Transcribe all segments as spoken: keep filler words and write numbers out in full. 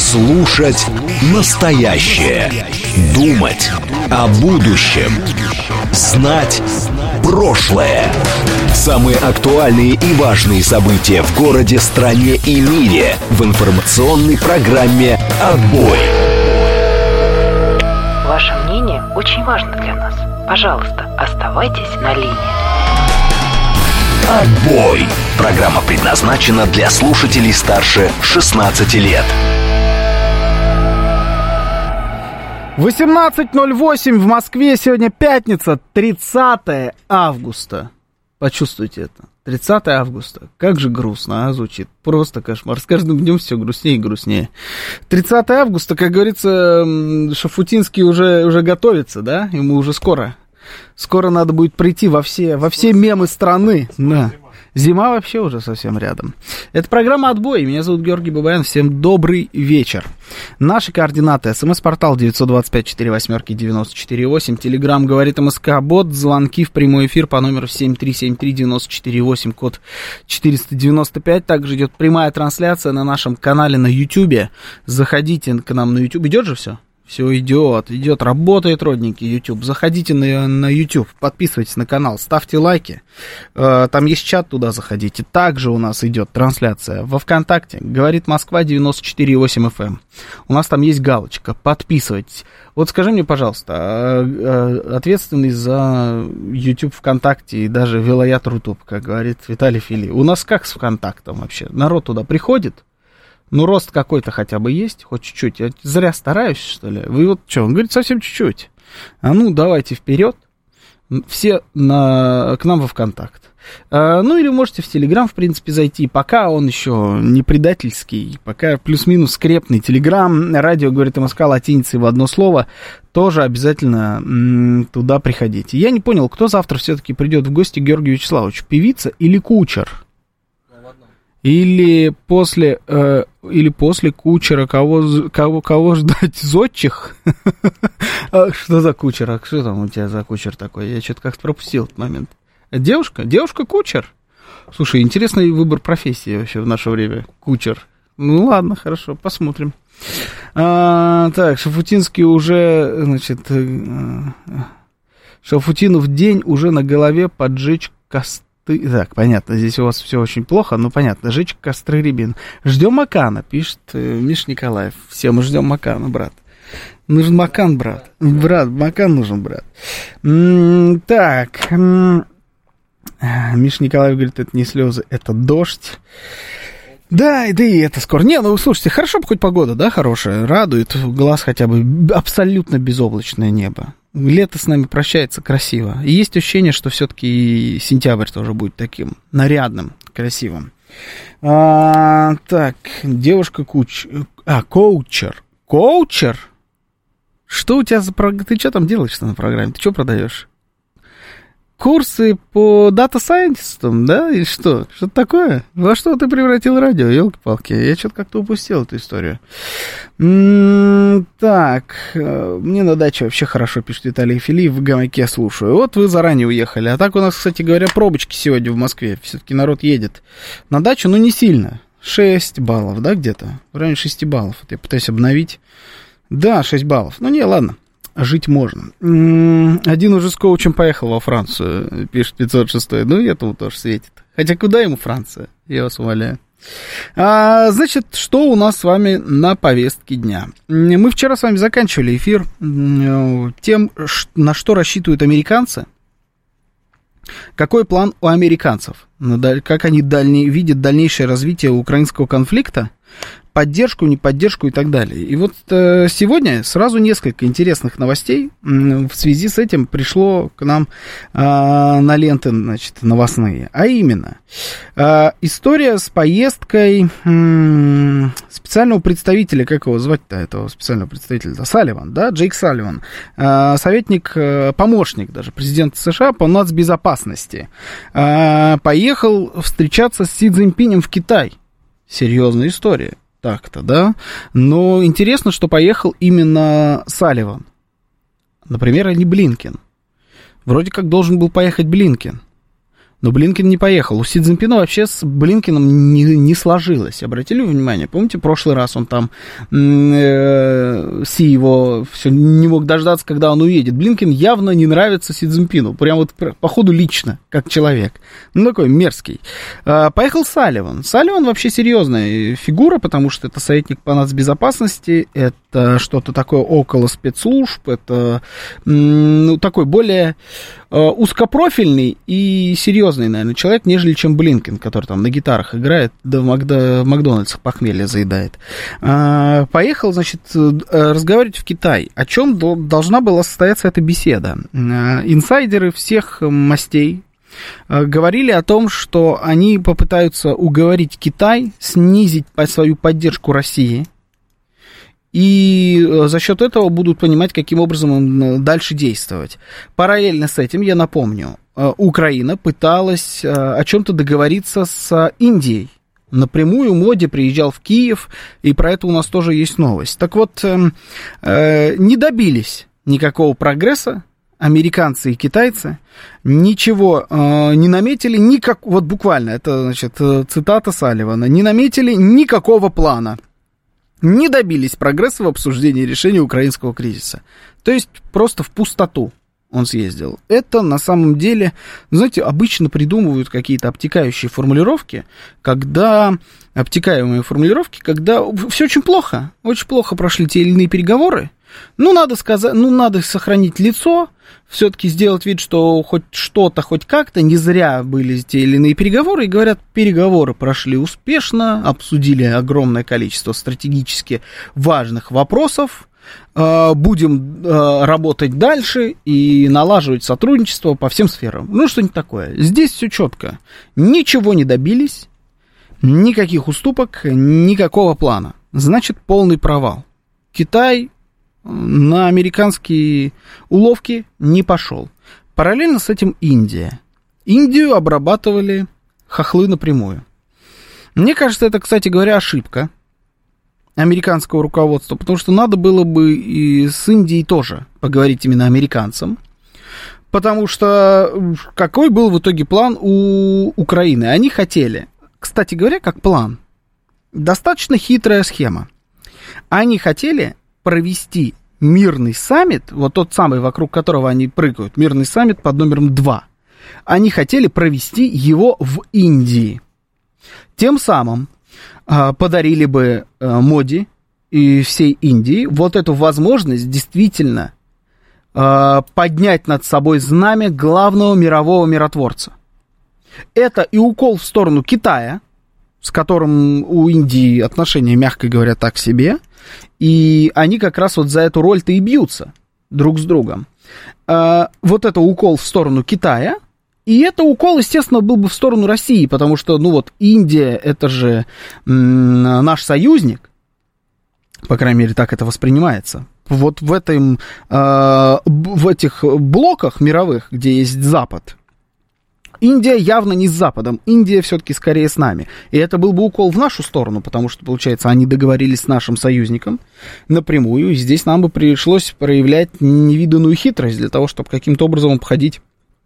Слушать настоящее. Думать о будущем. Знать прошлое. Самые актуальные и важные события в городе, стране и мире в информационной программе «Отбой». Ваше мнение очень важно для нас. Пожалуйста, оставайтесь на линии. «Отбой». Программа предназначена для слушателей старше шестнадцати лет. восемнадцать ноль восемь в Москве. Сегодня пятница, тридцатое августа. Почувствуйте это. тридцатое августа. Как же грустно, а, звучит. Просто кошмар. С каждым днем все грустнее и грустнее. тридцатое августа, как говорится, Шафутинский уже, уже готовится, да? Ему уже скоро. Скоро надо будет прийти во все, во все мемы страны. Да. Зима вообще уже совсем рядом. Это программа «Отбой». Меня зовут Георгий Бабаян. Всем добрый вечер. Наши координаты. СМС-портал девять два пять четыре восемь девять четыре восемь. Телеграм говорит МСК-бот. Звонки в прямой эфир по номеру семь три семь три девять четыре восемь, код четыреста девяносто пять. Также идет прямая трансляция на нашем канале на Ютьюбе. Заходите к нам на Ютьюб. Идет же все? Все идет, идет, работает, родненький YouTube. Заходите на, на YouTube, подписывайтесь на канал, ставьте лайки. Э, там есть чат, туда заходите. Также у нас идет трансляция во ВКонтакте. Говорит Москва девяносто четыре восемь эф эм. У нас там есть галочка, подписывайтесь. Вот скажи мне, пожалуйста, ответственный за YouTube, ВКонтакте и даже Вилаят Рутуб, как говорит Виталий Фили. У нас как с ВКонтактом вообще? Народ туда приходит? Ну, рост какой-то хотя бы есть, хоть чуть-чуть. Я зря стараюсь, что ли? Вы вот что? Он говорит, совсем чуть-чуть. А ну, давайте вперед. Все на, к нам во ВКонтакт. А, ну, или можете в Телеграм, в принципе, зайти. Пока он еще не предательский, пока плюс-минус скрепный Телеграм, радио, говорит МСК, латиницей в одно слово, тоже обязательно м, туда приходите. Я не понял, кто завтра все-таки придет в гости к Георгию Вячеславовичу, певица или кучер? Или после, э, или после кучера кого, кого, кого ждать? Зодчих? Что за кучер? Что там у тебя за кучер такой? Я что-то как-то пропустил этот момент. Девушка? Девушка-кучер? Слушай, интересный выбор профессии вообще в наше время. Кучер. Ну ладно, хорошо, посмотрим. А, так, Шафутинский уже, значит, Шафутинов день уже на голове поджечь костры. Так, понятно, здесь у вас все очень плохо, но понятно, жечь костры рябин. Ждем Макана, пишет э, Миш Николаев. Все мы ждем Макана, брат. Нужен Макан, брат. Брат, Макан нужен, брат. М-м, так. М-м, Миш Николаев говорит, это не слезы, это дождь. Да, да и это скоро. Не, ну, слушайте, хорошо бы хоть погода, да, хорошая, радует, глаз хотя бы абсолютно безоблачное небо. Лето с нами прощается красиво. И есть ощущение, что все-таки сентябрь тоже будет таким нарядным, красивым. А, так, девушка куч... А, коучер. Коучер? Что у тебя за... Ты что там делаешь на программе? Ты что продаешь? Курсы по дата-сайентистам, да, или что? Что-то такое? Во что ты превратил радио, елки-палки? Я что-то как-то упустил эту историю. М-м- так, мне на даче вообще хорошо, пишет Виталий Филиев, в гамаке слушаю. Вот вы заранее уехали. А так у нас, кстати говоря, пробочки сегодня в Москве. Все-таки народ едет на дачу, но не сильно. шесть баллов, да, где-то? В районе шесть баллов. Вот я пытаюсь обновить. Да, шесть баллов. Ну, не, ладно. Жить можно. Один уже с коучем поехал во Францию, пишет пятьсот шесть. Ну, и этому тоже светит. Хотя куда ему Франция? Я вас умоляю. А, значит, что у нас с вами на повестке дня? Мы вчера с вами заканчивали эфир тем, на что рассчитывают американцы. Какой план у американцев? Как они дальне, видят дальнейшее развитие украинского конфликта? Поддержку, не поддержку и так далее. И вот э, сегодня сразу несколько интересных новостей в связи с этим пришло к нам э, на ленты, значит, новостные. А именно, э, история с поездкой э, специального представителя, как его звать-то, этого специального представителя, Салливан, да, Джейк Салливан, э, советник, э, помощник даже президента США по нацбезопасности, э, поехал встречаться с Си Цзиньпинем в Китай. Серьезная история. Так-то, да? Но интересно, что поехал именно Салливан. Например, а не Блинкен. Вроде как должен был поехать Блинкен. Но Блинкен не поехал. У Си Цзиньпина вообще с Блинкеном не, не сложилось. Обратили внимание? Помните, в прошлый раз он там э, Си его все не мог дождаться, когда он уедет. Блинкен явно не нравится Си Цзиньпину. Прям вот походу лично, как человек. Ну, такой мерзкий. Э, поехал Салливан. Салливан вообще серьезная фигура, потому что это советник по нацбезопасности, это что-то такое около спецслужб, это ну, такой более э, узкопрофильный и серьезный, наверное, человек, нежели чем Блинкен, который там на гитарах играет, да в, Макда, в Макдональдсах похмелье заедает. А, поехал, значит, разговаривать в Китай. О чем до, должна была состояться эта беседа? А, инсайдеры всех мастей а, говорили о том, что они попытаются уговорить Китай снизить свою поддержку России, и за счет этого будут понимать, каким образом дальше действовать. Параллельно с этим, я напомню, Украина пыталась о чем-то договориться с Индией. Напрямую Моди приезжал в Киев, и про это у нас тоже есть новость. Так вот, не добились никакого прогресса американцы и китайцы, ничего не наметили, никак, вот буквально, это, значит, цитата Салливана, не наметили никакого плана. Не добились прогресса в обсуждении решения украинского кризиса. То есть просто в пустоту он съездил. Это на самом деле, знаете, обычно придумывают какие-то обтекающие формулировки, когда, обтекаемые формулировки, когда все очень плохо, очень плохо прошли те или иные переговоры. Ну, надо сказать, ну, надо сохранить лицо, все-таки сделать вид, что хоть что-то, хоть как-то, не зря были те или иные переговоры, и говорят, переговоры прошли успешно, обсудили огромное количество стратегически важных вопросов, будем работать дальше и налаживать сотрудничество по всем сферам. Ну, что-нибудь такое. Здесь все четко. Ничего не добились, никаких уступок, никакого плана. Значит, полный провал. Китай на американские уловки не пошел. Параллельно с этим Индия. Индию обрабатывали хохлы напрямую. Мне кажется, это, кстати говоря, ошибка американского руководства, потому что надо было бы и с Индией тоже поговорить именно американцам, потому что какой был в итоге план у Украины? Они хотели, кстати говоря, как план, достаточно хитрая схема. Они хотели провести мирный саммит, вот тот самый, вокруг которого они прыгают, мирный саммит под номером два. Они хотели провести его в Индии. Тем самым э, подарили бы э, Моди и всей Индии вот эту возможность действительно э, поднять над собой знамя главного мирового миротворца. Это и укол в сторону Китая, с которым у Индии отношения, мягко говоря, так себе, и они как раз вот за эту роль-то и бьются друг с другом. А, вот это укол в сторону Китая, и это укол, естественно, был бы в сторону России, потому что, ну вот, Индия, это же м, наш союзник, по крайней мере, так это воспринимается. Вот в, этом, а, в этих блоках мировых, где есть Запад, Индия явно не с Западом, Индия все-таки скорее с нами. И это был бы укол в нашу сторону, потому что, получается, они договорились с нашим союзником напрямую, и здесь нам бы пришлось проявлять невиданную хитрость для того, чтобы каким-то образом обходить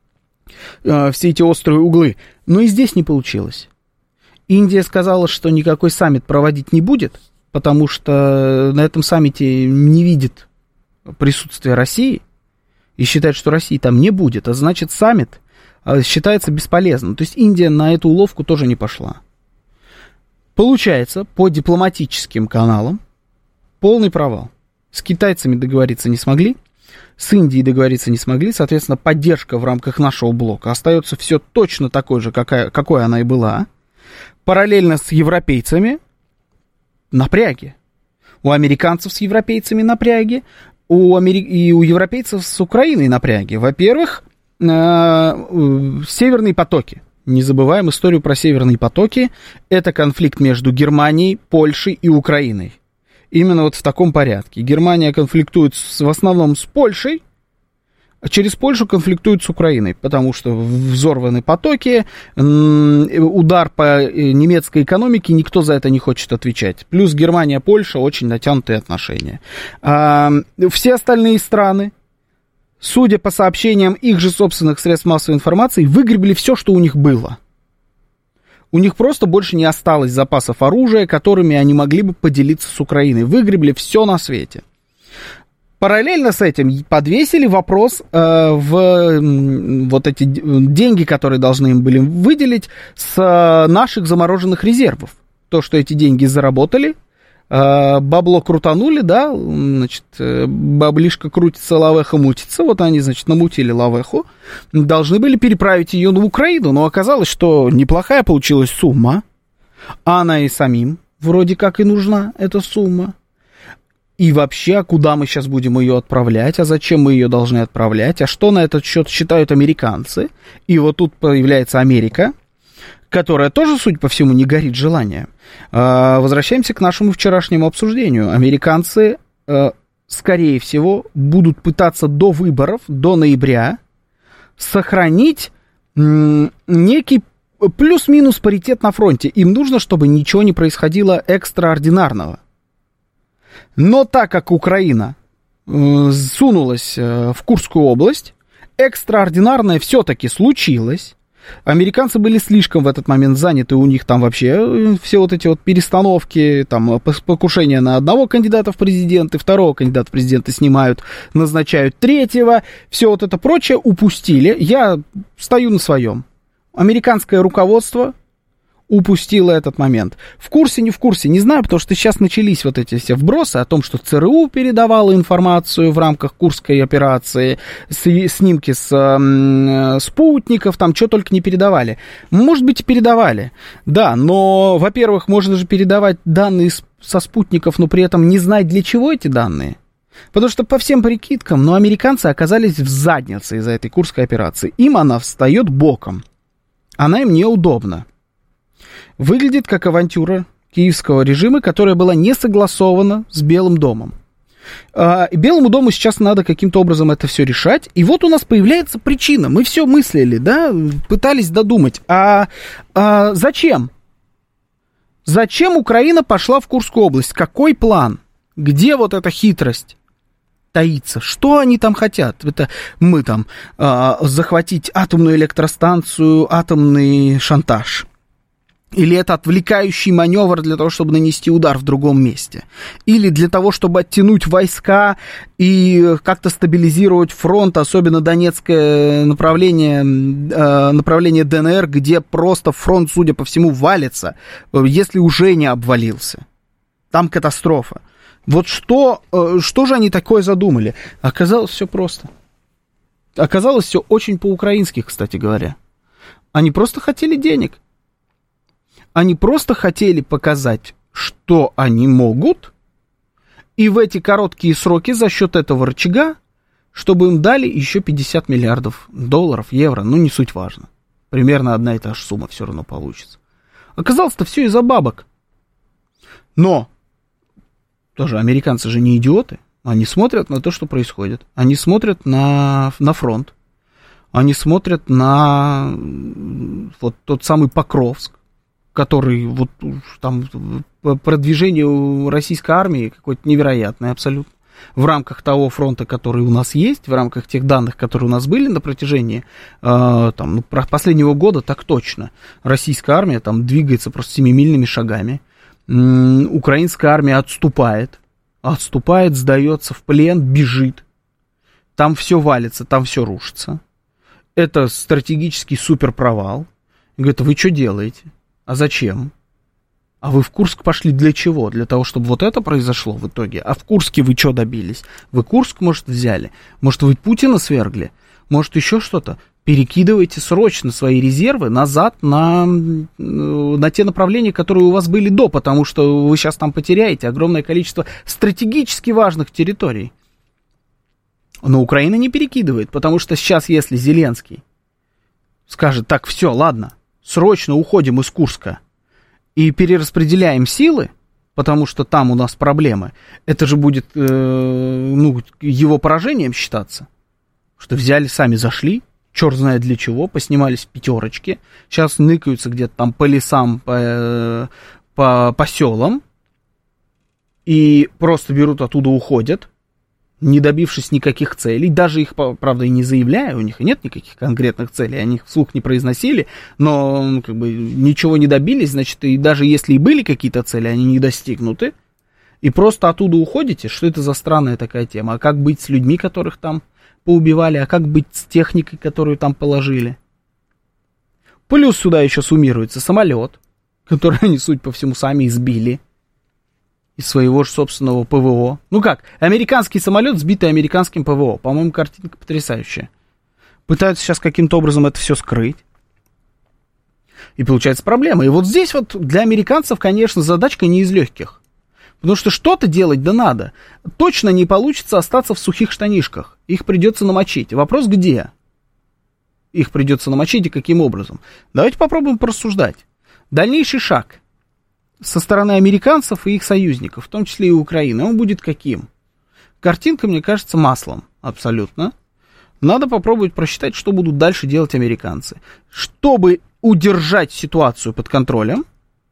э, все эти острые углы. Но и здесь не получилось. Индия сказала, что никакой саммит проводить не будет, потому что на этом саммите не видит присутствия России и считает, что России там не будет, а значит, саммит считается бесполезным. То есть Индия на эту уловку тоже не пошла. Получается, по дипломатическим каналам полный провал. С китайцами договориться не смогли, с Индией договориться не смогли, соответственно, поддержка в рамках нашего блока остается все точно такой же, какая, какой она и была. Параллельно с европейцами напряги. У американцев с европейцами напряги, у амери... и у европейцев с Украиной напряги. Во-первых, Северные потоки. Не забываем историю про Северные потоки. Это конфликт между Германией, Польшей и Украиной. Именно вот в таком порядке. Германия конфликтует с, в основном с Польшей, а через Польшу конфликтует с Украиной, потому что взорваны потоки, удар по немецкой экономике, никто за это не хочет отвечать. Плюс Германия, Польша, очень натянутые отношения. Все остальные страны судя по сообщениям их же собственных средств массовой информации, выгребли все, что у них было. У них просто больше не осталось запасов оружия, которыми они могли бы поделиться с Украиной. Выгребли все на свете. Параллельно с этим подвесили вопрос э, в э, вот эти деньги, которые должны им были выделить, с э, наших замороженных резервов. То, что эти деньги заработали, э, бабло крутанули, да, значит, э, баблишка крутится, лавеха мутится, вот они, значит, намутили лавеху, должны были переправить ее на Украину, но оказалось, что неплохая получилась сумма, а она и самим вроде как и нужна, эта сумма. И вообще, а куда мы сейчас будем ее отправлять, а зачем мы ее должны отправлять, а что на этот счет считают американцы. И вот тут появляется Америка, которая тоже, судя по всему, не горит желанием. Возвращаемся к нашему вчерашнему обсуждению. Американцы, скорее всего, будут пытаться до выборов, до ноября, сохранить некий плюс-минус паритет на фронте. Им нужно, чтобы ничего не происходило экстраординарного. Но так как Украина э, сунулась э, в Курскую область, экстраординарное все-таки случилось. Американцы были слишком в этот момент заняты, у них там вообще э, все вот эти вот перестановки, там покушения на одного кандидата в президенты, второго кандидата в президенты снимают, назначают третьего, все вот это прочее упустили. Я стою на своем. Американское руководство упустила этот момент. В курсе, не в курсе, не знаю, потому что сейчас начались вот эти все вбросы о том, что ЦРУ передавала информацию в рамках Курской операции, снимки с э, спутников, там что только не передавали. Может быть, и передавали, да, но, во-первых, можно же передавать данные со спутников, но при этом не знать, для чего эти данные. Потому что по всем прикидкам, ну, американцы оказались в заднице из-за этой Курской операции. Им она встает боком. Она им неудобна. Выглядит как авантюра киевского режима, которая была не согласована с Белым домом. А, Белому дому сейчас надо каким-то образом это все решать. И вот у нас появляется причина. Мы все мыслили, да, пытались додумать. А, а зачем? Зачем Украина пошла в Курскую область? Какой план? Где вот эта хитрость таится? Что они там хотят? Это мы там а, захватить атомную электростанцию, атомный шантаж. Или это отвлекающий маневр для того, чтобы нанести удар в другом месте? Или для того, чтобы оттянуть войска и как-то стабилизировать фронт, особенно донецкое направление, направление ДНР, где просто фронт, судя по всему, валится, если уже не обвалился. Там катастрофа. Вот что, что же они такое задумали? Оказалось все просто. Оказалось все очень по-украински, кстати говоря. Они просто хотели денег. Они просто хотели показать, что они могут, и в эти короткие сроки за счет этого рычага, чтобы им дали еще пятьдесят миллиардов долларов, евро, ну не суть важно. Примерно одна и та же сумма все равно получится. Оказалось-то все из-за бабок. Но тоже американцы же не идиоты. Они смотрят на то, что происходит. Они смотрят на, на фронт. Они смотрят на вот тот самый Покровск, который вот там продвижение российской армии какое-то невероятное абсолютно. В рамках того фронта, который у нас есть, в рамках тех данных, которые у нас были на протяжении э, там, ну, последнего года, так точно. Российская армия там двигается просто семимильными шагами. М-м, украинская армия отступает. Отступает, сдается в плен, бежит. Там все валится, там все рушится. Это стратегический суперпровал. Говорит, вы что делаете? А зачем? А вы в Курск пошли для чего? Для того, чтобы вот это произошло в итоге? А в Курске вы что добились? Вы Курск, может, взяли? Может, вы Путина свергли? Может, еще что-то? Перекидывайте срочно свои резервы назад на, на те направления, которые у вас были до, потому что вы сейчас там потеряете огромное количество стратегически важных территорий. Но Украина не перекидывает, потому что сейчас, если Зеленский скажет, так, все, ладно, срочно уходим из Курска и перераспределяем силы, потому что там у нас проблемы, это же будет э, ну, его поражением считаться. Что взяли, сами зашли, черт знает для чего, поснимались в пятерочке, сейчас ныкаются где-то там по лесам, по, по, по селам, и просто берут оттуда, уходят. не добившись никаких целей, даже их, правда, и не заявляя, у них и нет никаких конкретных целей, они их вслух не произносили, но ну, как бы ничего не добились, значит, и даже если и были какие-то цели, они не достигнуты, и просто оттуда уходите, что это за странная такая тема, а как быть с людьми, которых там поубивали, а как быть с техникой, которую там положили? Плюс сюда еще суммируется самолет, который они, судя по всему, сами избили из своего же собственного ПВО. Ну как, американский самолет, сбитый американским ПВО. По-моему, картинка потрясающая. Пытаются сейчас каким-то образом это все скрыть. И получается проблема. И вот здесь вот для американцев, конечно, задачка не из легких. Потому что что-то делать да надо. Точно не получится остаться в сухих штанишках. Их придется намочить. Вопрос где? Их придется намочить и каким образом? Давайте попробуем порассуждать. Дальнейший шаг со стороны американцев и их союзников, в том числе и Украины, он будет каким? Картинка, мне кажется, маслом абсолютно. Надо попробовать просчитать, что будут дальше делать американцы. Чтобы удержать ситуацию под контролем,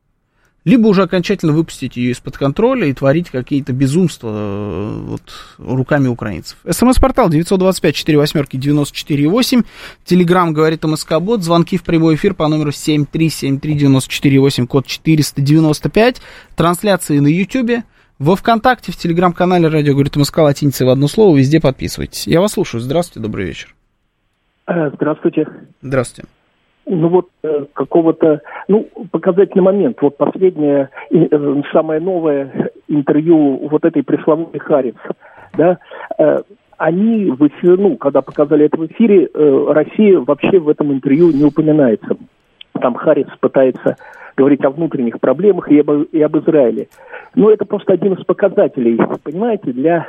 либо уже окончательно выпустить ее из-под контроля и творить какие-то безумства вот, руками украинцев. СМС-портал девять два пять четыре восемь девять четыре восемь. Телеграм говорит МСК-бот. Звонки в прямой эфир по номеру семь три семь три девять четыре восемь, код четыреста девяносто пять. Трансляции на Ютьюбе. Во Вконтакте, в Телеграм-канале «Радио говорит МСК» латиницей в одно слово. Везде подписывайтесь. Я вас слушаю. Здравствуйте, добрый вечер. Здравствуйте. Здравствуйте. Ну вот э, какого-то, ну, показательный момент. Вот последнее, э, самое новое интервью вот этой пресловутой Харрис, да, э, они в эфире, ну, когда показали это в эфире, э, Россия вообще в этом интервью не упоминается. Там Харрис пытается говорить о внутренних проблемах и об, и об Израиле. Но это просто один из показателей, понимаете, для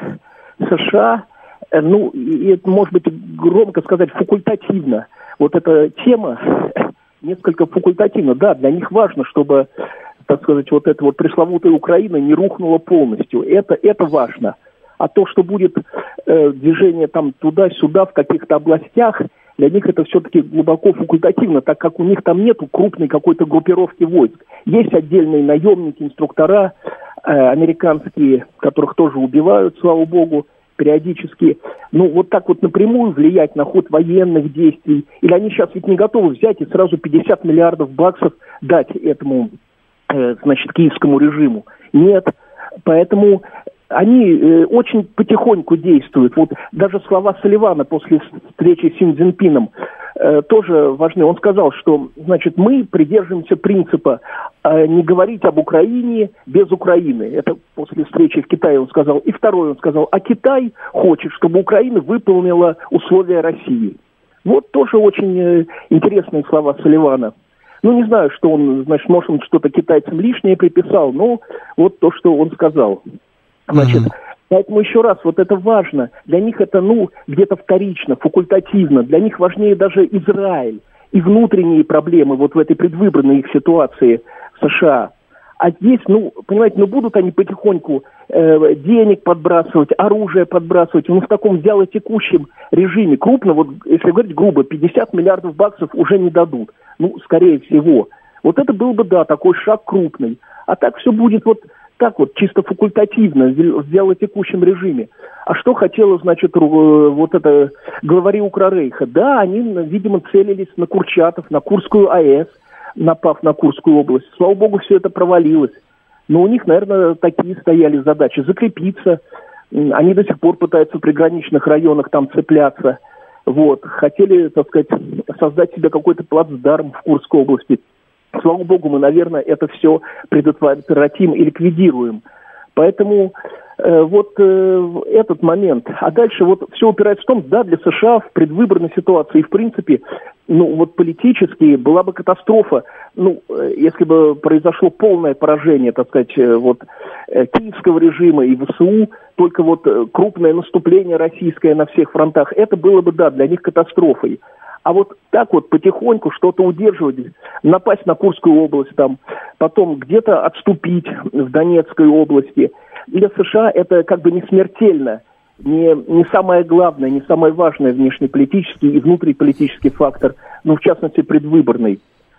США, э, ну, и это может быть громко сказать, факультативно. Вот эта тема несколько факультативна. Да, для них важно, чтобы, так сказать, вот эта вот пресловутая Украина не рухнула полностью. Это, это важно. А то, что будет э, движение там туда-сюда в каких-то областях, для них это все-таки глубоко факультативно, так как у них там нету крупной какой-то группировки войск. Есть отдельные наемники, инструктора э, американские, которых тоже убивают, слава богу, периодически, ну, вот так вот напрямую влиять на ход военных действий, или они сейчас ведь не готовы взять и сразу пятьдесят миллиардов баксов дать этому, э, значит, киевскому режиму. Нет, поэтому они э, очень потихоньку действуют. Вот даже слова Салливана после встречи с Си Цзиньпином э, тоже важны. Он сказал, что, значит, мы придерживаемся принципа э, не говорить об Украине без Украины. Это после встречи в Китае он сказал. И второе он сказал, а Китай хочет, чтобы Украина выполнила условия России. Вот тоже очень э, интересные слова Салливана. Ну, не знаю, что он, значит, может, он что-то китайцам лишнее приписал, но вот то, что он сказал. Значит, mm-hmm. Поэтому еще раз, вот это важно. Для них это, ну, где-то вторично, факультативно. Для них важнее даже Израиль и внутренние проблемы вот в этой предвыборной их ситуации в США. А здесь, ну, понимаете, ну, будут они потихоньку э, денег подбрасывать, оружие подбрасывать, ну, в таком вялотекущем режиме. Крупно, вот, если говорить грубо, пятьдесят миллиардов баксов уже не дадут. Ну, скорее всего. Вот это был бы, да, такой шаг крупный. А так все будет вот так вот, чисто факультативно, в вялотекущем режиме. А что хотела, значит, вот это главари Укррейха? Да, они, видимо, целились на Курчатов, на Курскую АЭС, напав на Курскую область. Слава богу, все это провалилось. Но у них, наверное, такие стояли задачи. Закрепиться. Они до сих пор пытаются в приграничных районах там цепляться. Вот. Хотели, так сказать, создать себе какой-то плацдарм в Курской области. Слава богу, мы, наверное, это все предотвратим и ликвидируем. Поэтому э, вот э, этот момент. А дальше вот все упирается в том, да, для США в предвыборной ситуации, в принципе, ну вот политически была бы катастрофа, ну, э, если бы произошло полное поражение, так сказать, э, вот э, киевского режима и ВСУ, только вот э, крупное наступление российское на всех фронтах, это было бы, да, для них катастрофой. А вот так вот потихоньку что-то удерживать, напасть на Курскую область, там, потом где-то отступить в Донецкой области. Для США это как бы не смертельно, не, не самое главное, не самое важное внешнеполитический и внутриполитический фактор, ну, в частности, предвыборный.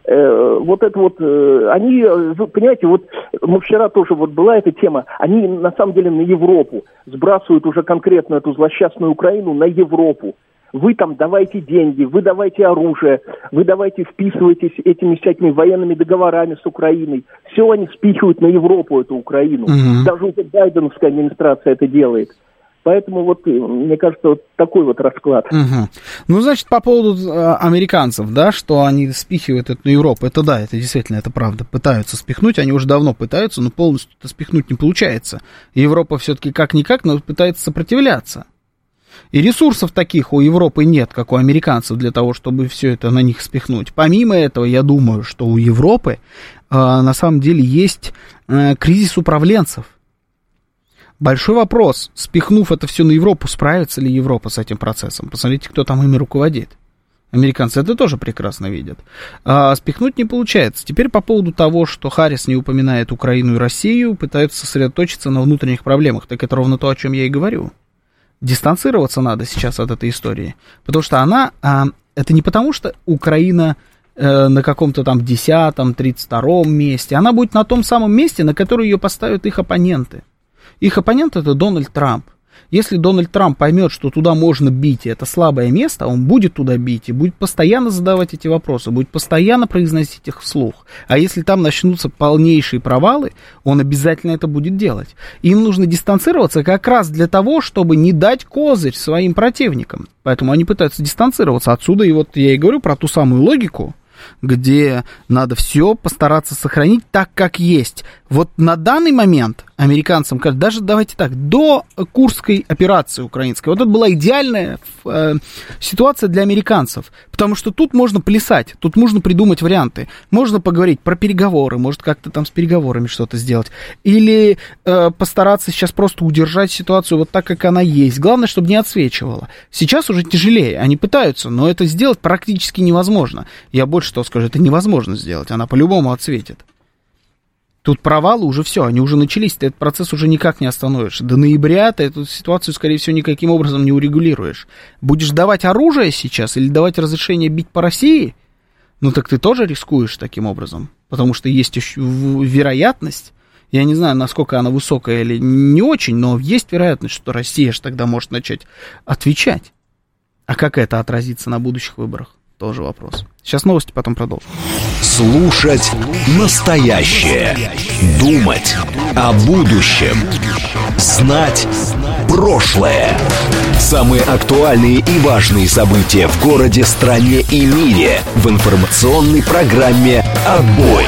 Э, вот это вот, э, они, понимаете, вот мы вчера тоже вот была эта тема, они на самом деле на Европу сбрасывают уже конкретно эту злосчастную Украину на Европу. Вы там давайте деньги, вы давайте оружие, вы давайте вписывайтесь этими всякими военными договорами с Украиной. Все они спихивают на Европу, эту Украину. Mm-hmm. Даже уже байденовская администрация это делает. Поэтому вот, мне кажется, вот такой вот расклад. Угу. Ну, значит, по поводу э, американцев, да, что они спихивают это на Европу, это да, это действительно, это правда, пытаются спихнуть, они уже давно пытаются, но полностью это спихнуть не получается. Европа все-таки как-никак, но пытается сопротивляться. И ресурсов таких у Европы нет, как у американцев, для того, чтобы все это на них спихнуть. Помимо этого, я думаю, что у Европы э, на самом деле есть э, кризис управленцев. Большой вопрос, спихнув это все на Европу, справится ли Европа с этим процессом? Посмотрите, кто там ими руководит. Американцы это тоже прекрасно видят. А спихнуть не получается. Теперь по поводу того, что Харрис не упоминает Украину и Россию, пытаются сосредоточиться на внутренних проблемах. Так это ровно то, о чем я и говорю. Дистанцироваться надо сейчас от этой истории. Потому что она... А, это не потому, что Украина э, на каком-то там десятом, тридцать втором месте. Она будет на том самом месте, на которое ее поставят их оппоненты. Их оппонент это Дональд Трамп. Если Дональд Трамп поймет, что туда можно бить, и это слабое место, он будет туда бить и будет постоянно задавать эти вопросы, будет постоянно произносить их вслух. А если там начнутся полнейшие провалы, он обязательно это будет делать. Им нужно дистанцироваться как раз для того, чтобы не дать козырь своим противникам. Поэтому они пытаются дистанцироваться. Отсюда и вот я и говорю про ту самую логику, где надо все постараться сохранить так, как есть. Вот на данный момент американцам, даже давайте так, до Курской операции украинской, вот это была идеальная э, ситуация для американцев, потому что тут можно плясать, тут можно придумать варианты, можно поговорить про переговоры, может как-то там с переговорами что-то сделать, или э, постараться сейчас просто удержать ситуацию вот так, как она есть. Главное, чтобы не отсвечивала. Сейчас уже тяжелее, они пытаются, но это сделать практически невозможно. Я больше того скажу, это невозможно сделать, она по-любому отсветит. Тут провалы уже все, они уже начались, ты этот процесс уже никак не остановишь. До ноября ты эту ситуацию, скорее всего, никаким образом не урегулируешь. Будешь давать оружие сейчас или давать разрешение бить по России, ну так ты тоже рискуешь таким образом, потому что есть еще вероятность, я не знаю, насколько она высокая или не очень, но есть вероятность, что Россия же тогда может начать отвечать. А как это отразится на будущих выборах? Тоже вопрос. Сейчас новости, потом продолжим. Слушать настоящее. Думать о будущем. Знать прошлое. Самые актуальные и важные события в городе, стране и мире в информационной программе «Отбой».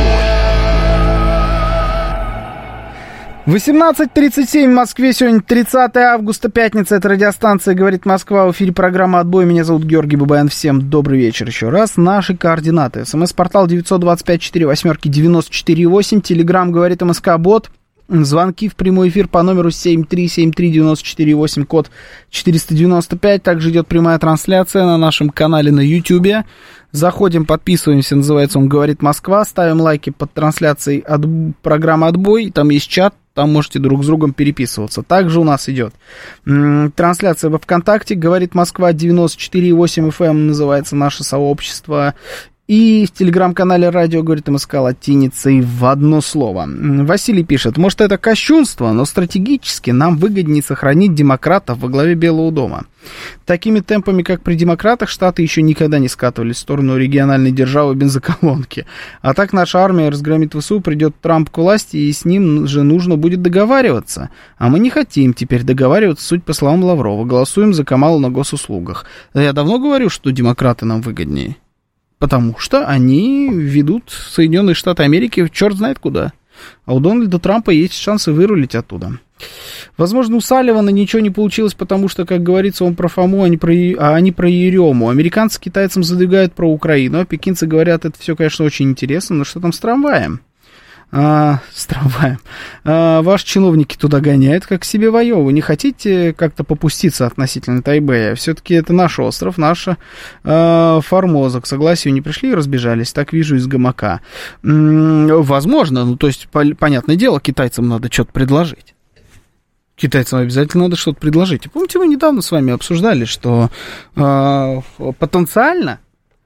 восемнадцать тридцать семь в Москве, сегодня тридцатое августа, пятница, это радиостанция «Говорит Москва», в эфире программа «Отбой», меня зовут Георгий Бабаян, всем добрый вечер еще раз. Наши координаты: смс-портал девять два пять четыре восемь девяносто четыре восемь, телеграмм «Говорит МСК-бот», звонки в прямой эфир по номеру семь три семь три девять четыре восемь, код четыреста девяносто пять, также идет прямая трансляция на нашем канале на Ютьюбе. Заходим, подписываемся, называется он «Говорит Москва», ставим лайки под трансляцией от программы «Отбой», там есть чат, там можете друг с другом переписываться. Также у нас идет м- трансляция во ВКонтакте, «Говорит Москва», девяносто четыре восемь эф эм называется наше сообщество. И в телеграм-канале «Радио говорит МСК» латиницей в одно слово. Василий пишет: может, это кощунство, но стратегически нам выгоднее сохранить демократов во главе Белого дома. Такими темпами, как при демократах, Штаты еще никогда не скатывались в сторону региональной державы бензоколонки. А так наша армия разгромит ВСУ, придет Трамп к власти, и с ним же нужно будет договариваться. А мы не хотим теперь договариваться, суть по словам Лаврова. Голосуем за Камалу на госуслугах. Я давно говорю, что демократы нам выгоднее. Потому что они ведут Соединенные Штаты Америки черт знает куда. А у Дональда Трампа есть шансы вырулить оттуда. Возможно, у Салливана ничего не получилось, потому что, как говорится, он про Фому, а не про, а не про Ерему. Американцы китайцам задвигают про Украину, а пекинцы говорят, это все, конечно, очень интересно, но что там с трамваем? А, с трамваем. А, ваши чиновники туда гоняют, как к себе воеву. Вы не хотите как-то попуститься относительно Тайбэя? Все-таки это наш остров, наша а, Формоза. К согласию не пришли и разбежались. Так вижу из гамака. М-м, возможно, ну то есть, по- понятное дело, китайцам надо что-то предложить. Китайцам обязательно надо что-то предложить. И помните, мы недавно с вами обсуждали, что а, потенциально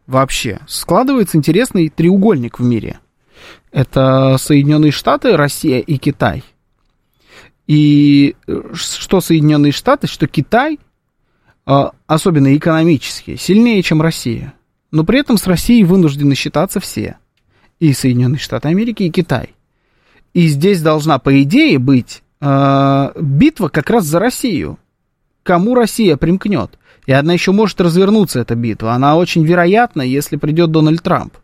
вообще складывается интересный треугольник в мире. Это Соединенные Штаты, Россия и Китай. И что Соединенные Штаты, что Китай, особенно экономически, сильнее, чем Россия. Но при этом с Россией вынуждены считаться все. И Соединенные Штаты Америки, и Китай. И здесь должна, по идее, быть э, битва как раз за Россию. Кому Россия примкнет? И она еще может развернуться, эта битва. Она очень вероятна, если придет Дональд Трамп.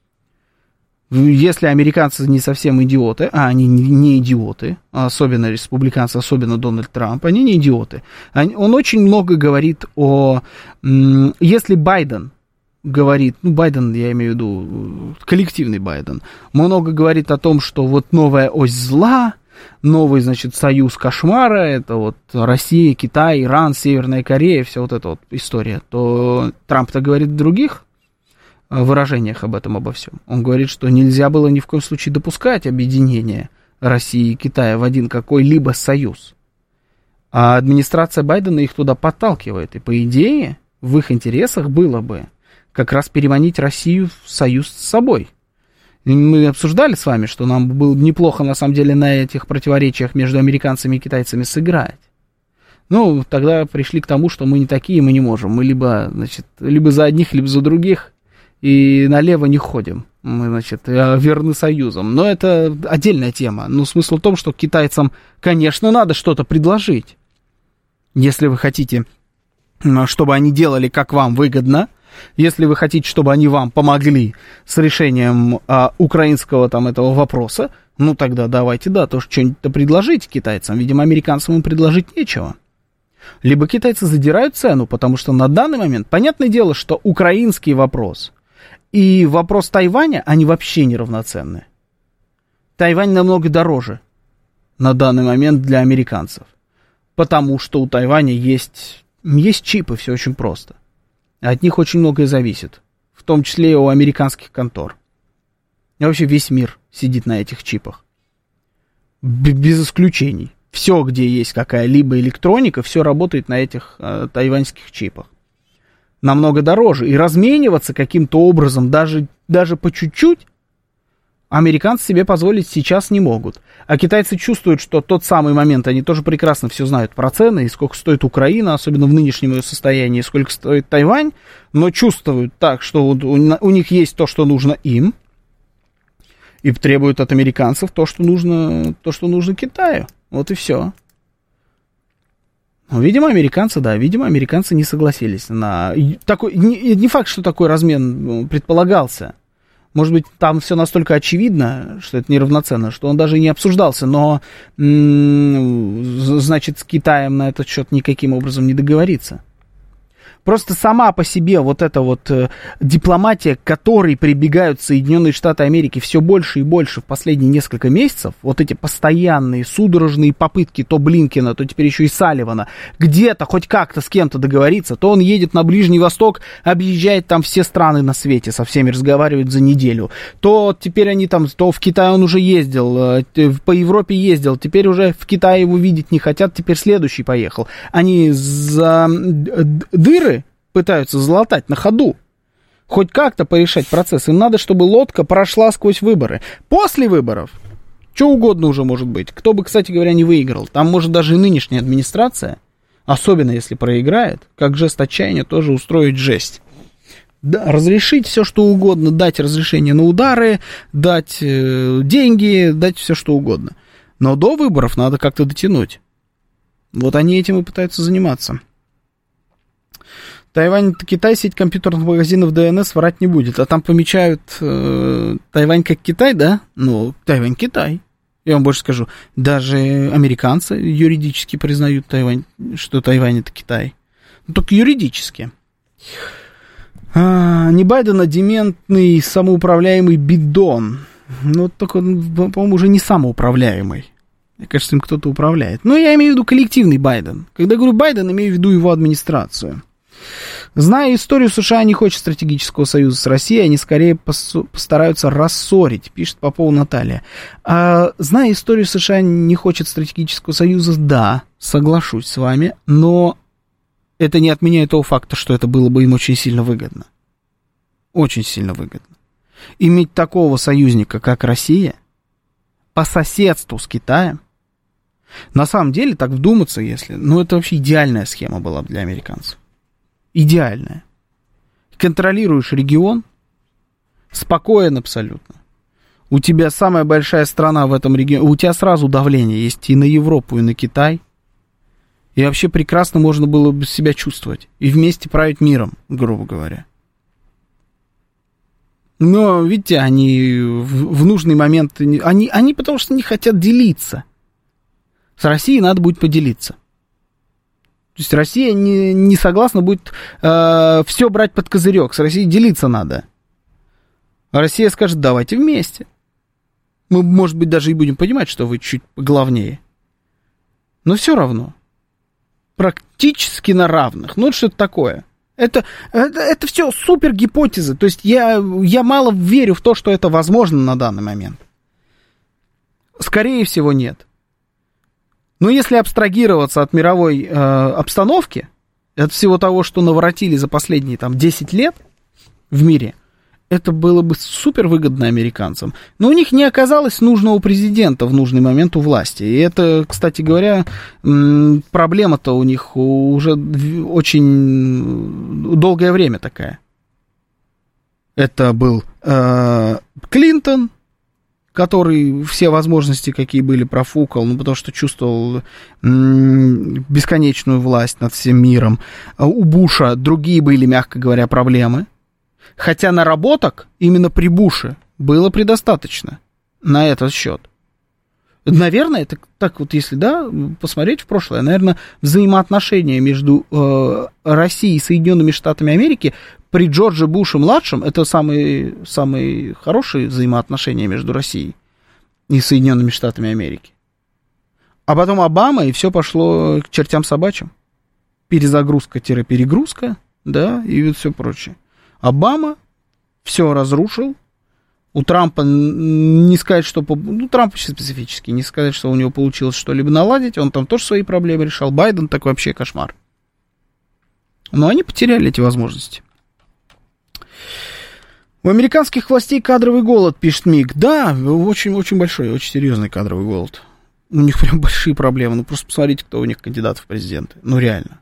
Если американцы не совсем идиоты, а они не идиоты, особенно республиканцы, особенно Дональд Трамп, они не идиоты. Он очень много говорит о... Если Байден говорит, ну, Байден, я имею в виду коллективный Байден, много говорит о том, что вот новая ось зла, новый, значит, союз кошмара, это вот Россия, Китай, Иран, Северная Корея, вся вот эта вот история, то Трамп-то говорит в других выражениях об этом, обо всем. Он говорит, что нельзя было ни в коем случае допускать объединение России и Китая в один какой-либо союз. А администрация Байдена их туда подталкивает. И, по идее, в их интересах было бы как раз переманить Россию в союз с собой. И мы обсуждали с вами, что нам было неплохо, на самом деле, на этих противоречиях между американцами и китайцами сыграть. Ну, тогда пришли к тому, что мы не такие, мы не можем. Мы либо, значит, либо за одних, либо за других. И налево не ходим, мы, значит, верны союзам. Но это отдельная тема. Но смысл в том, что китайцам, конечно, надо что-то предложить. Если вы хотите, чтобы они делали, как вам выгодно, если вы хотите, чтобы они вам помогли с решением а, украинского там этого вопроса, ну тогда давайте, да, тоже что-нибудь-то предложите китайцам. Видимо, американцам им предложить нечего. Либо китайцы задирают цену, потому что на данный момент, понятное дело, что украинский вопрос и вопрос Тайваня, они вообще неравноценны. Тайвань намного дороже на данный момент для американцев. Потому что у Тайваня есть, есть чипы, все очень просто. От них очень многое зависит. В том числе и у американских контор. И вообще весь мир сидит на этих чипах. Б- без исключений. Все, где есть какая-либо электроника, все работает на этих э, тайваньских чипах. Намного дороже. И размениваться каким-то образом, даже, даже по чуть-чуть, американцы себе позволить сейчас не могут. А китайцы чувствуют, что тот самый момент, они тоже прекрасно все знают про цены, и сколько стоит Украина, особенно в нынешнем ее состоянии, и сколько стоит Тайвань, но чувствуют так, что у, у них есть то, что нужно им, и требуют от американцев то, что нужно, то, что нужно Китаю. Вот и все. Ну, видимо, американцы, да, видимо, американцы не согласились на такой, не, не факт, что такой размен предполагался. Может быть, там все настолько очевидно, что это неравноценно, что он даже не обсуждался, но, м- значит, с Китаем на этот счет никаким образом не договориться. Просто сама по себе вот эта вот э, дипломатия, к которой прибегают Соединенные Штаты Америки все больше и больше в последние несколько месяцев, вот эти постоянные судорожные попытки то Блинкена, то теперь еще и Салливана, где-то хоть как-то с кем-то договориться, то он едет на Ближний Восток, объезжает там все страны на свете, со всеми разговаривает за неделю, то теперь они там, то в Китай он уже ездил, э, по Европе ездил, теперь уже в Китае его видеть не хотят, теперь следующий поехал. Они за дыры пытаются залатать на ходу. Хоть как-то порешать процесс. Им надо, чтобы лодка прошла сквозь выборы. После выборов что угодно уже может быть. Кто бы, кстати говоря, не выиграл. Там может даже и нынешняя администрация, особенно если проиграет, как жест отчаяния тоже устроить жесть. Да, разрешить все, что угодно, дать разрешение на удары, дать э, деньги, дать все, что угодно. Но до выборов надо как-то дотянуть. Вот они этим и пытаются заниматься. Тайвань, Китай, сеть компьютерных магазинов ди эн эс врать не будет. А там помечают э, Тайвань как Китай, да? Ну, Тайвань Китай. Я вам больше скажу. Даже американцы юридически признают Тайвань, что Тайвань это Китай. Ну, только юридически. А, не Байден, а дементный самоуправляемый бидон. Ну, только он, по-моему, уже не самоуправляемый. Мне кажется, им кто-то управляет. Но я имею в виду коллективный Байден. Когда говорю Байден, имею в виду его администрацию. Зная историю, США не хочет стратегического союза с Россией, они скорее пос- постараются рассорить, пишет Попова Наталья. А, зная историю, США не хочет стратегического союза, да, соглашусь с вами, но это не отменяет того факта, что это было бы им очень сильно выгодно. Очень сильно выгодно. Иметь такого союзника, как Россия, по соседству с Китаем, на самом деле, так вдуматься, если... Ну, это вообще идеальная схема была бы для американцев. Идеальная. Контролируешь регион, спокоен абсолютно. У тебя самая большая страна в этом регионе, у тебя сразу давление есть и на Европу, и на Китай. И вообще прекрасно можно было бы себя чувствовать. И вместе править миром, грубо говоря. Но, видите, они в, в нужный момент... Они, они потому что не хотят делиться. С Россией надо будет поделиться. То есть Россия не, не согласна будет э, все брать под козырек. С Россией делиться надо. А Россия скажет, давайте вместе. Мы, может быть, даже и будем понимать, что вы чуть главнее. Но все равно. Практически на равных. Ну, что это такое? Это, это, это все супер гипотезы. То есть я, я мало верю в то, что это возможно на данный момент. Скорее всего, нет. Но если абстрагироваться от мировой э, обстановки, от всего того, что наворотили за последние там, десять лет в мире, это было бы супер выгодно американцам. Но у них не оказалось нужного президента в нужный момент у власти. И это, кстати говоря, проблема-то у них уже очень долгое время такая. Это был э, Клинтон, который все возможности, какие были, профукал, ну, потому что чувствовал м- бесконечную власть над всем миром. У Буша другие были, мягко говоря, проблемы. Хотя наработок именно при Буше было предостаточно на этот счет. Наверное, это так вот, если да, посмотреть в прошлое, наверное, взаимоотношения между э, Россией и Соединенными Штатами Америки при Джордже Буше-младшем, это самые, самые хорошие взаимоотношения между Россией и Соединенными Штатами Америки. А потом Обама, и все пошло к чертям собачьим. Перезагрузка-перегрузка, да, и вот все прочее. Обама все разрушил. У Трампа не сказать, что... Ну, Трамп специфически, не сказать, что у него получилось что-либо наладить. Он там тоже свои проблемы решал. Байден так вообще кошмар. Но они потеряли эти возможности. У американских властей кадровый голод, пишет МИГ. Да, очень-очень большой, очень серьезный кадровый голод. У них прям большие проблемы. Ну, просто посмотрите, кто у них кандидат в президенты. Ну, реально.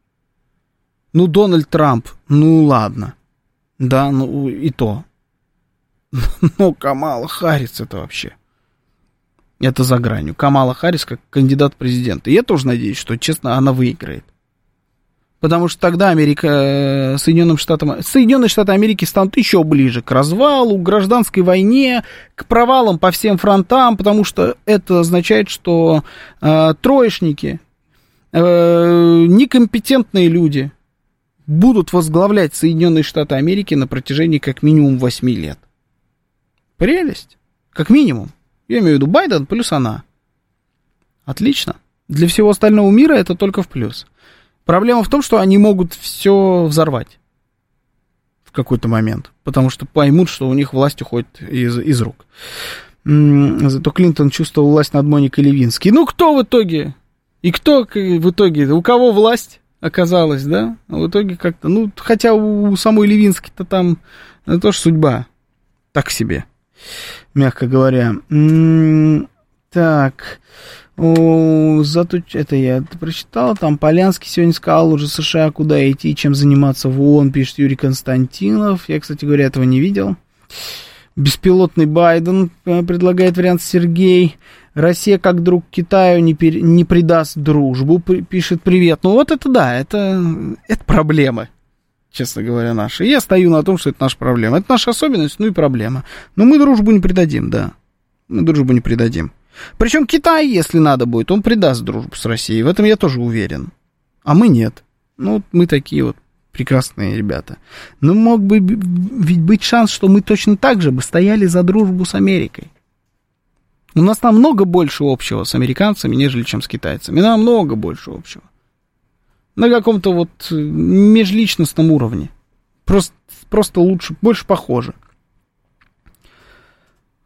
Ну, Дональд Трамп, ну, ладно. Да, ну и то. Но Камала Харрис это вообще. Это за гранью. Камала Харрис как кандидат в президенты. И я тоже надеюсь, что, честно, она выиграет. Потому что тогда Америка, Соединенным Штатам, Соединенные Штаты Америки станут еще ближе к развалу, к гражданской войне, к провалам по всем фронтам, потому что это означает, что э, троечники, э, некомпетентные люди будут возглавлять Соединенные Штаты Америки на протяжении как минимум восьми лет. Прелесть. Как минимум. Я имею в виду Байден плюс она. Отлично. Для всего остального мира это только в плюс. Проблема в том, что они могут все взорвать в какой-то момент, потому что поймут, что у них власть уходит из, из рук. Зато Клинтон чувствовал власть над Моникой Левински. Ну, кто в итоге? И кто в итоге? У кого власть оказалась, да? В итоге как-то, ну, хотя у самой Левински-то там тоже судьба так себе, мягко говоря. М-м- так... О, зато это я прочитал, там Полянский сегодня сказал уже США, куда идти, чем заниматься в ООН, пишет Юрий Константинов. Я, кстати говоря, этого не видел. Беспилотный Байден предлагает вариант Сергей. Россия как друг Китаю не, пер... не предаст дружбу, пишет привет. Ну вот это да, это, это проблемы, честно говоря, наши. И я стою на том, что это наша проблема. Это наша особенность, ну и проблема. Но мы дружбу не предадим, да. Мы дружбу не предадим. Причем Китай, если надо будет, он предаст дружбу с Россией. В этом я тоже уверен. А мы нет. Ну, мы такие вот прекрасные ребята. Но мог бы ведь быть шанс, что мы точно так же бы стояли за дружбу с Америкой. У нас намного больше общего с американцами, нежели чем с китайцами. Намного больше общего. На каком-то вот межличностном уровне. Просто, просто лучше, больше похоже.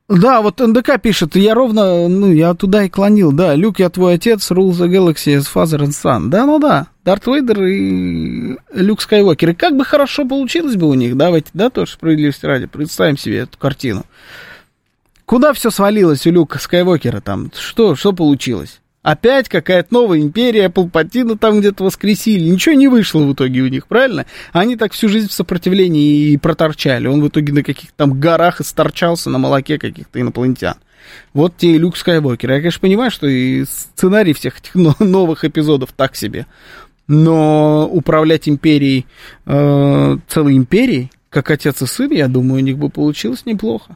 Да, вот эн дэ ка пишет, я ровно, ну, я туда и клонил, да, Люк, я твой отец, rule the galaxy as father and son. Да, ну да, Дарт Вейдер и Люк Скайуокер. И как бы хорошо получилось бы у них, давайте, да, тоже справедливости ради, представим себе эту картину. Куда все свалилось у Люка Скайуокера там? Что, что получилось? Опять какая-то новая империя, Палпатина там где-то воскресили. Ничего не вышло в итоге у них, правильно? Они так всю жизнь в сопротивлении и проторчали. Он в итоге на каких-то там горах исторчался на молоке каких-то инопланетян. Вот те и Люк Скайуокер. Я, конечно, понимаю, что и сценарий всех этих новых эпизодов так себе. Но управлять империей, э, целой империей, как отец и сын, я думаю, у них бы получилось неплохо.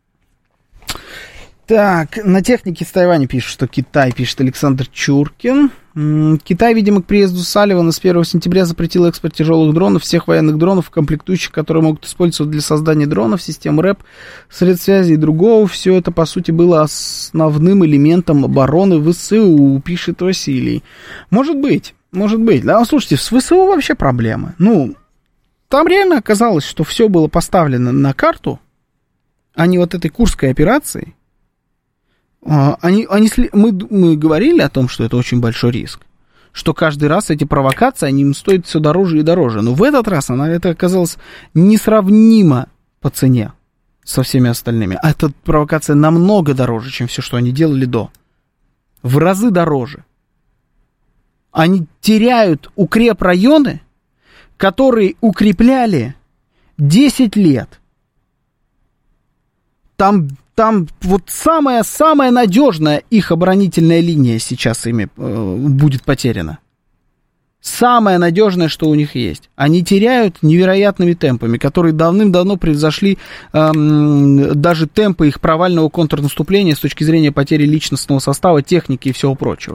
Так, на технике с Тайваня пишет, что Китай, пишет Александр Чуркин. Китай, видимо, к приезду Салливана с первого сентября запретил экспорт тяжелых дронов, всех военных дронов, комплектующих, которые могут использоваться для создания дронов, систем РЭП, средств связи и другого. Все это, по сути, было основным элементом обороны ВСУ, пишет Василий. Может быть, может быть. Да, слушайте, с ВСУ вообще проблемы. Ну, там реально оказалось, что все было поставлено на карту, а не вот этой Курской операцией. Они, они, мы, мы говорили о том, что это очень большой риск, что каждый раз эти провокации, они им стоят все дороже и дороже. Но в этот раз она, это оказалось несравнимо по цене со всеми остальными. А эта провокация намного дороже, чем все, что они делали до. В разы дороже. Они теряют укрепрайоны, которые укрепляли десять лет. Там... Там вот самая-самая надежная их оборонительная линия сейчас ими э, будет потеряна. Самое надежное, что у них есть. Они теряют невероятными темпами, которые давным-давно превзошли э, даже темпы их провального контрнаступления с точки зрения потери личностного состава, техники и всего прочего.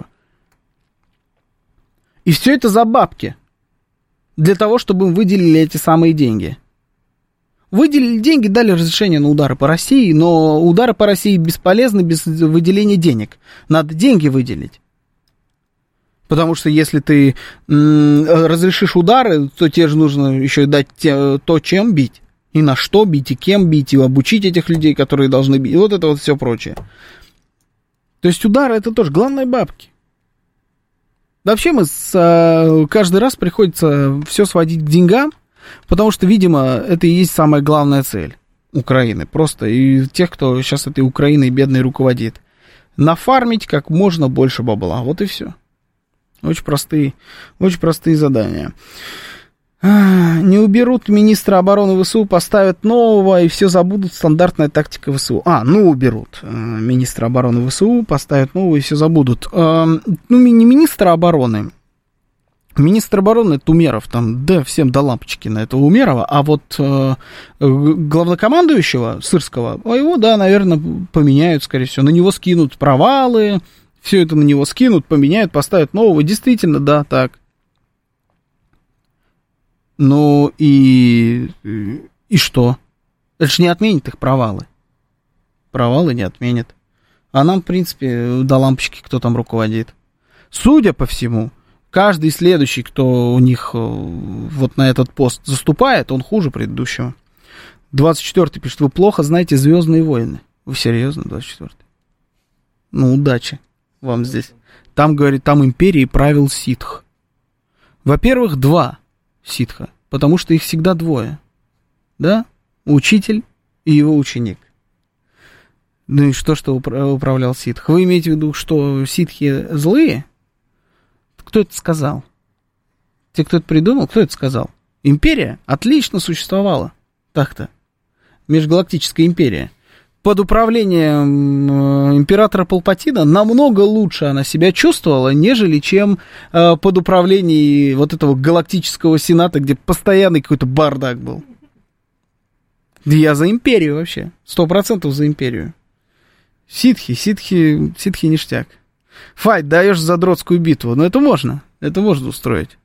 И все это за бабки. Для того, чтобы им выделили эти самые деньги. Выделили деньги, дали разрешение на удары по России, но удары по России бесполезны без выделения денег. Надо деньги выделить. Потому что если ты м- разрешишь удары, то тебе же нужно еще и дать те, то, чем бить. И на что бить, и кем бить, и обучить этих людей, которые должны бить. И вот это вот все прочее. То есть удары это тоже главное бабки. Вообще мы с, каждый раз приходится все сводить к деньгам. Потому что, видимо, это и есть самая главная цель Украины. Просто и тех, кто сейчас этой Украиной бедной руководит. Нафармить как можно больше бабла. Вот и все. Очень простые, очень простые задания. Не уберут министра обороны ВСУ, поставят нового, и все забудут. Стандартная тактика ВСУ. А, ну уберут министра обороны ВСУ, поставят нового, и все забудут. Ну, не министра обороны. Министр обороны это Умеров, там, да, всем до лампочки на этого Умерова, а вот э, главнокомандующего Сырского, его, да, наверное, поменяют, скорее всего, на него скинут провалы, все это на него скинут, поменяют, поставят нового, действительно, да, так. Ну, и, и что? Это же не отменит их провалы. Провалы не отменят. А нам, в принципе, до лампочки кто там руководит. Судя по всему, каждый следующий, кто у них вот на этот пост заступает, он хуже предыдущего. двадцать четвёртый пишет, вы плохо знаете «Звездные войны». Вы серьезно, двадцать четвёртый? Ну, удачи вам здесь. Там, говорит, там империи правил ситх. Во-первых, два ситха, потому что их всегда двое. Да? Учитель и его ученик. Ну и что, что управлял ситх? Вы имеете в виду, что ситхи злые? Кто это сказал? Те, кто это придумал, кто это сказал? Империя отлично существовала. Так-то. Межгалактическая империя. Под управлением императора Палпатина намного лучше она себя чувствовала, нежели чем под управлением вот этого галактического сената, где постоянный какой-то бардак был. Я за империю вообще. Сто процентов за империю. Ситхи, ситхи, ситхи ништяк. Файт, даешь задротскую битву. Ну, это можно. Это можно устроить.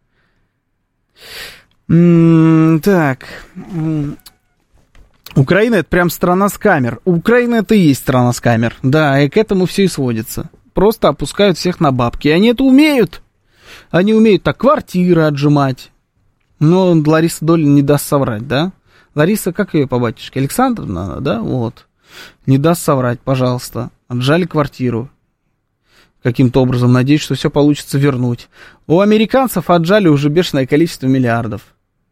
М-м, так. Украина — это прям страна с камер. Украина — это и есть страна с камер. Да, и к этому все и сводится. Просто опускают всех на бабки. И они это умеют. Они умеют так квартиры отжимать. Но Лариса Долина не даст соврать, да? Лариса, как ее по батюшке? Александровна, да? Вот. Не даст соврать, пожалуйста. Отжали квартиру. Каким-то образом, надеюсь, что все получится вернуть. У американцев отжали уже бешеное количество миллиардов.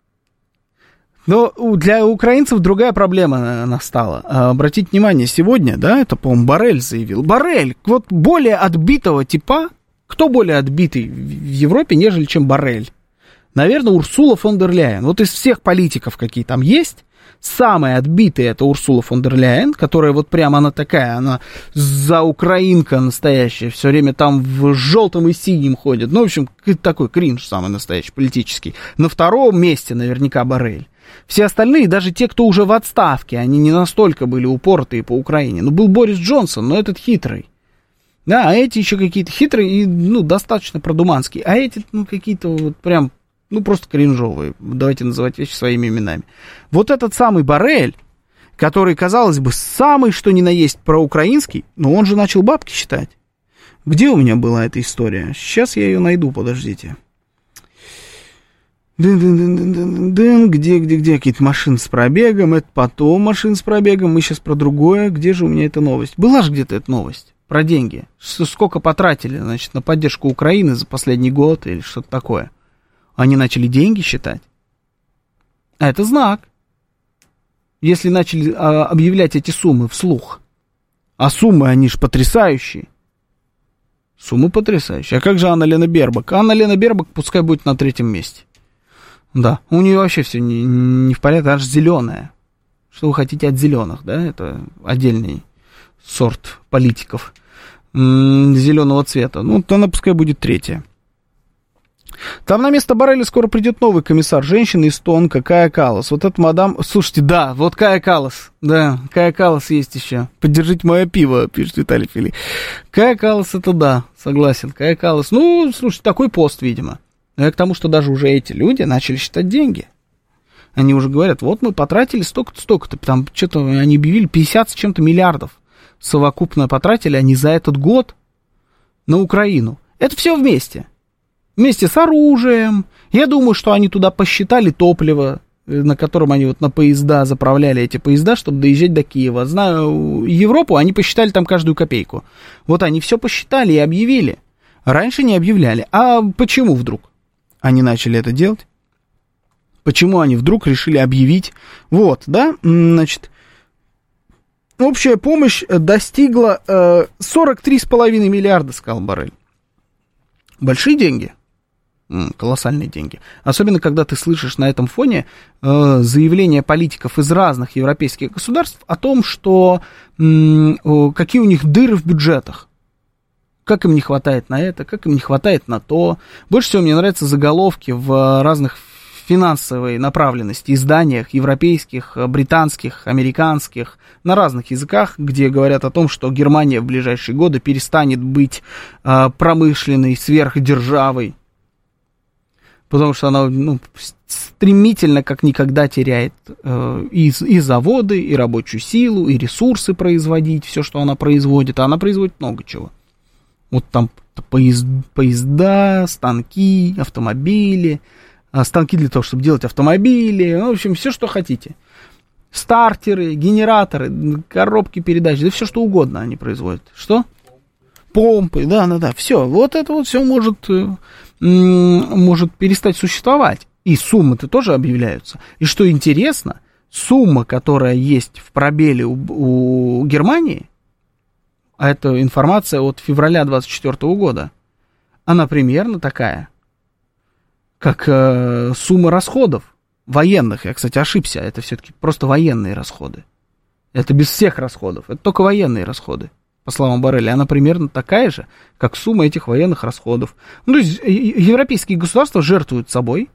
Но для украинцев другая проблема настала. Обратите внимание, сегодня, да, это, по-моему, Боррель заявил. Боррель, вот более отбитого типа, кто более отбитый в Европе, нежели чем Боррель? Наверное, Урсула фон дер Ляйен. Вот из всех политиков, какие там есть, самая отбитая это Урсула фон дер Ляйен, которая вот прямо она такая, она за украинка настоящая, все время там в желтом и синем ходит. Ну, в общем, такой кринж самый настоящий, политический. На втором месте наверняка Боррель. Все остальные, даже те, кто уже в отставке, они не настолько были упоротые по Украине. Ну, был Борис Джонсон, но этот хитрый. Да, а эти еще какие-то хитрые и, ну, достаточно продуманские. А эти, ну, какие-то вот прям, ну, просто кринжовые. Давайте называть вещи своими именами. Вот этот самый Боррель, который, казалось бы, самый что ни на есть проукраинский, но он же начал бабки считать. Где у меня была эта история? Сейчас я ее найду, подождите. Дын-дын-дын-дын-дын. Где, где, где? Какие-то машины с пробегом. Это потом машины с пробегом. Мы сейчас про другое. Где же у меня эта новость? Была же где-то эта новость про деньги. Сколько потратили, значит, на поддержку Украины за последний год или что-то такое. Они начали деньги считать. А это знак. Если начали а, объявлять эти суммы вслух. А суммы, они же потрясающие. Суммы потрясающие. А как же Анна-Лена Бербак? Анна-Лена Бербак пускай будет на третьем месте. Да, у нее вообще все не, не в порядке, аж зеленая. Что вы хотите от зеленых, да? Это отдельный сорт политиков м-м, зеленого цвета. Ну, то она пускай будет третья. Там на место Борреля скоро придет новый комиссар, женщина из Тонга, Кая Каллас. Вот это мадам... Слушайте, да, вот Кая Каллас. Да, Кая Каллас есть еще. Поддержите мое пиво, пишет Виталий Фили. Кая Каллас, это да, согласен. Кая Каллас. Ну, слушайте, такой пост, видимо. Но я к тому, что даже уже эти люди начали считать деньги. Они уже говорят, вот мы потратили столько-то, столько-то. Там что-то они объявили пятьдесят с чем-то миллиардов. Совокупно потратили они за этот год на Украину. Это все вместе. Вместе с оружием. Я думаю, что они туда посчитали топливо, на котором они вот на поезда заправляли эти поезда, чтобы доезжать до Киева. Знаю Европу, они посчитали там каждую копейку. Вот они все посчитали и объявили. Раньше не объявляли. А почему вдруг они начали это делать? Почему они вдруг решили объявить? Вот, да, значит, общая помощь достигла э, сорок три с половиной миллиарда, сказал Боррель. Большие деньги? М, колоссальные деньги. Особенно, когда ты слышишь на этом фоне э, заявления политиков из разных европейских государств о том, что м, э, какие у них дыры в бюджетах. Как им не хватает на это, как им не хватает на то. Больше всего мне нравятся заголовки в разных финансовой направленности изданиях европейских, британских, американских, на разных языках, где говорят о том, что Германия в ближайшие годы перестанет быть э, промышленной сверхдержавой, потому что она, ну, стремительно, как никогда, теряет э, и, и заводы, и рабочую силу, и ресурсы производить, все, что она производит, а она производит много чего. Вот там поезд, поезда, станки, автомобили, станки для того, чтобы делать автомобили, ну, в общем, все, что хотите. Стартеры, генераторы, коробки передач, да все, что угодно они производят. Что? Помпы, да, да, да, все. Вот это вот все может, может перестать существовать. И суммы-то тоже объявляются. И что интересно, сумма, которая есть в пробеле у, у Германии, а это информация от февраля двадцать четвёртого года, она примерно такая, как э, сумма расходов военных. Я, кстати, ошибся, это все-таки просто военные расходы. Это без всех расходов, это только военные расходы, по словам Борреля. Она примерно такая же, как сумма этих военных расходов. Ну, то есть европейские государства жертвуют собой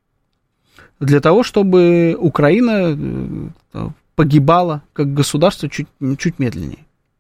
для того, чтобы Украина погибала как государство чуть, чуть медленнее.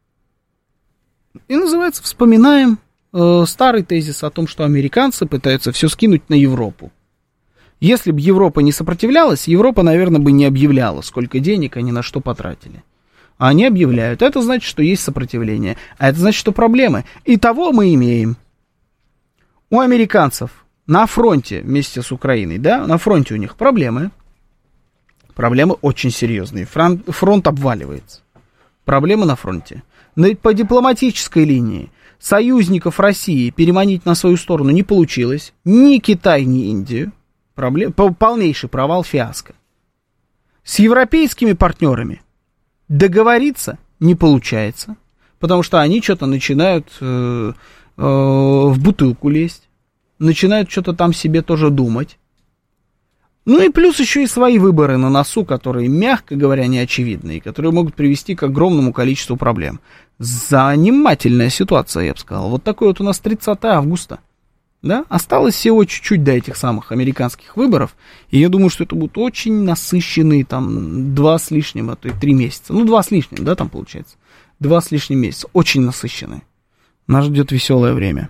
И называется «Вспоминаем э, старый тезис о том, что американцы пытаются все скинуть на Европу». Если бы Европа не сопротивлялась, Европа, наверное, бы не объявляла, сколько денег они на что потратили. А они объявляют. Это значит, что есть сопротивление. А это значит, что проблемы. Итого мы имеем. У американцев на фронте вместе с Украиной, да, на фронте у них проблемы. Проблемы очень серьезные. Фронт, фронт обваливается. Проблемы на фронте. По дипломатической линии союзников России переманить на свою сторону не получилось. Ни Китай, ни Индию. Проблем... Полнейший провал, фиаско. С европейскими партнерами договориться не получается, потому что они что-то начинают э, э, в бутылку лезть, начинают что-то там себе тоже думать. Ну и плюс еще и свои выборы на носу, которые, мягко говоря, не очевидны, и которые могут привести к огромному количеству проблем. Занимательная ситуация, я бы сказал. Вот такой вот у нас тридцатое августа. Да? Осталось всего чуть-чуть до этих самых американских выборов, и я думаю, что это будут очень насыщенные там два с лишним, а то и три месяца. Ну, два с лишним, да, там получается. Два с лишним месяца. Очень насыщенные. Нас ждет веселое время.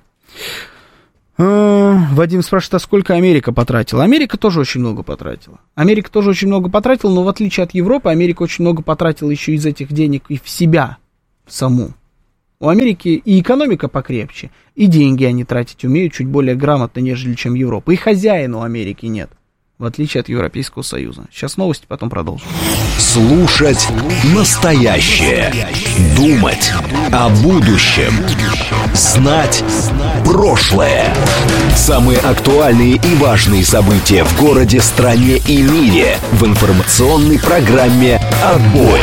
Вадим спрашивает, а сколько Америка потратила? Америка тоже очень много потратила. Америка тоже очень много потратила, но в отличие от Европы, Америка очень много потратила еще из этих денег и в себя саму. У Америки и экономика покрепче, и деньги они тратить умеют чуть более грамотно, нежели чем Европа. И хозяина у Америки нет, в отличие от Европейского Союза. Сейчас новости, потом продолжим. Слушать настоящее. Думать о будущем. Знать прошлое. Самые актуальные и важные события в городе, стране и мире в информационной программе «Отбой».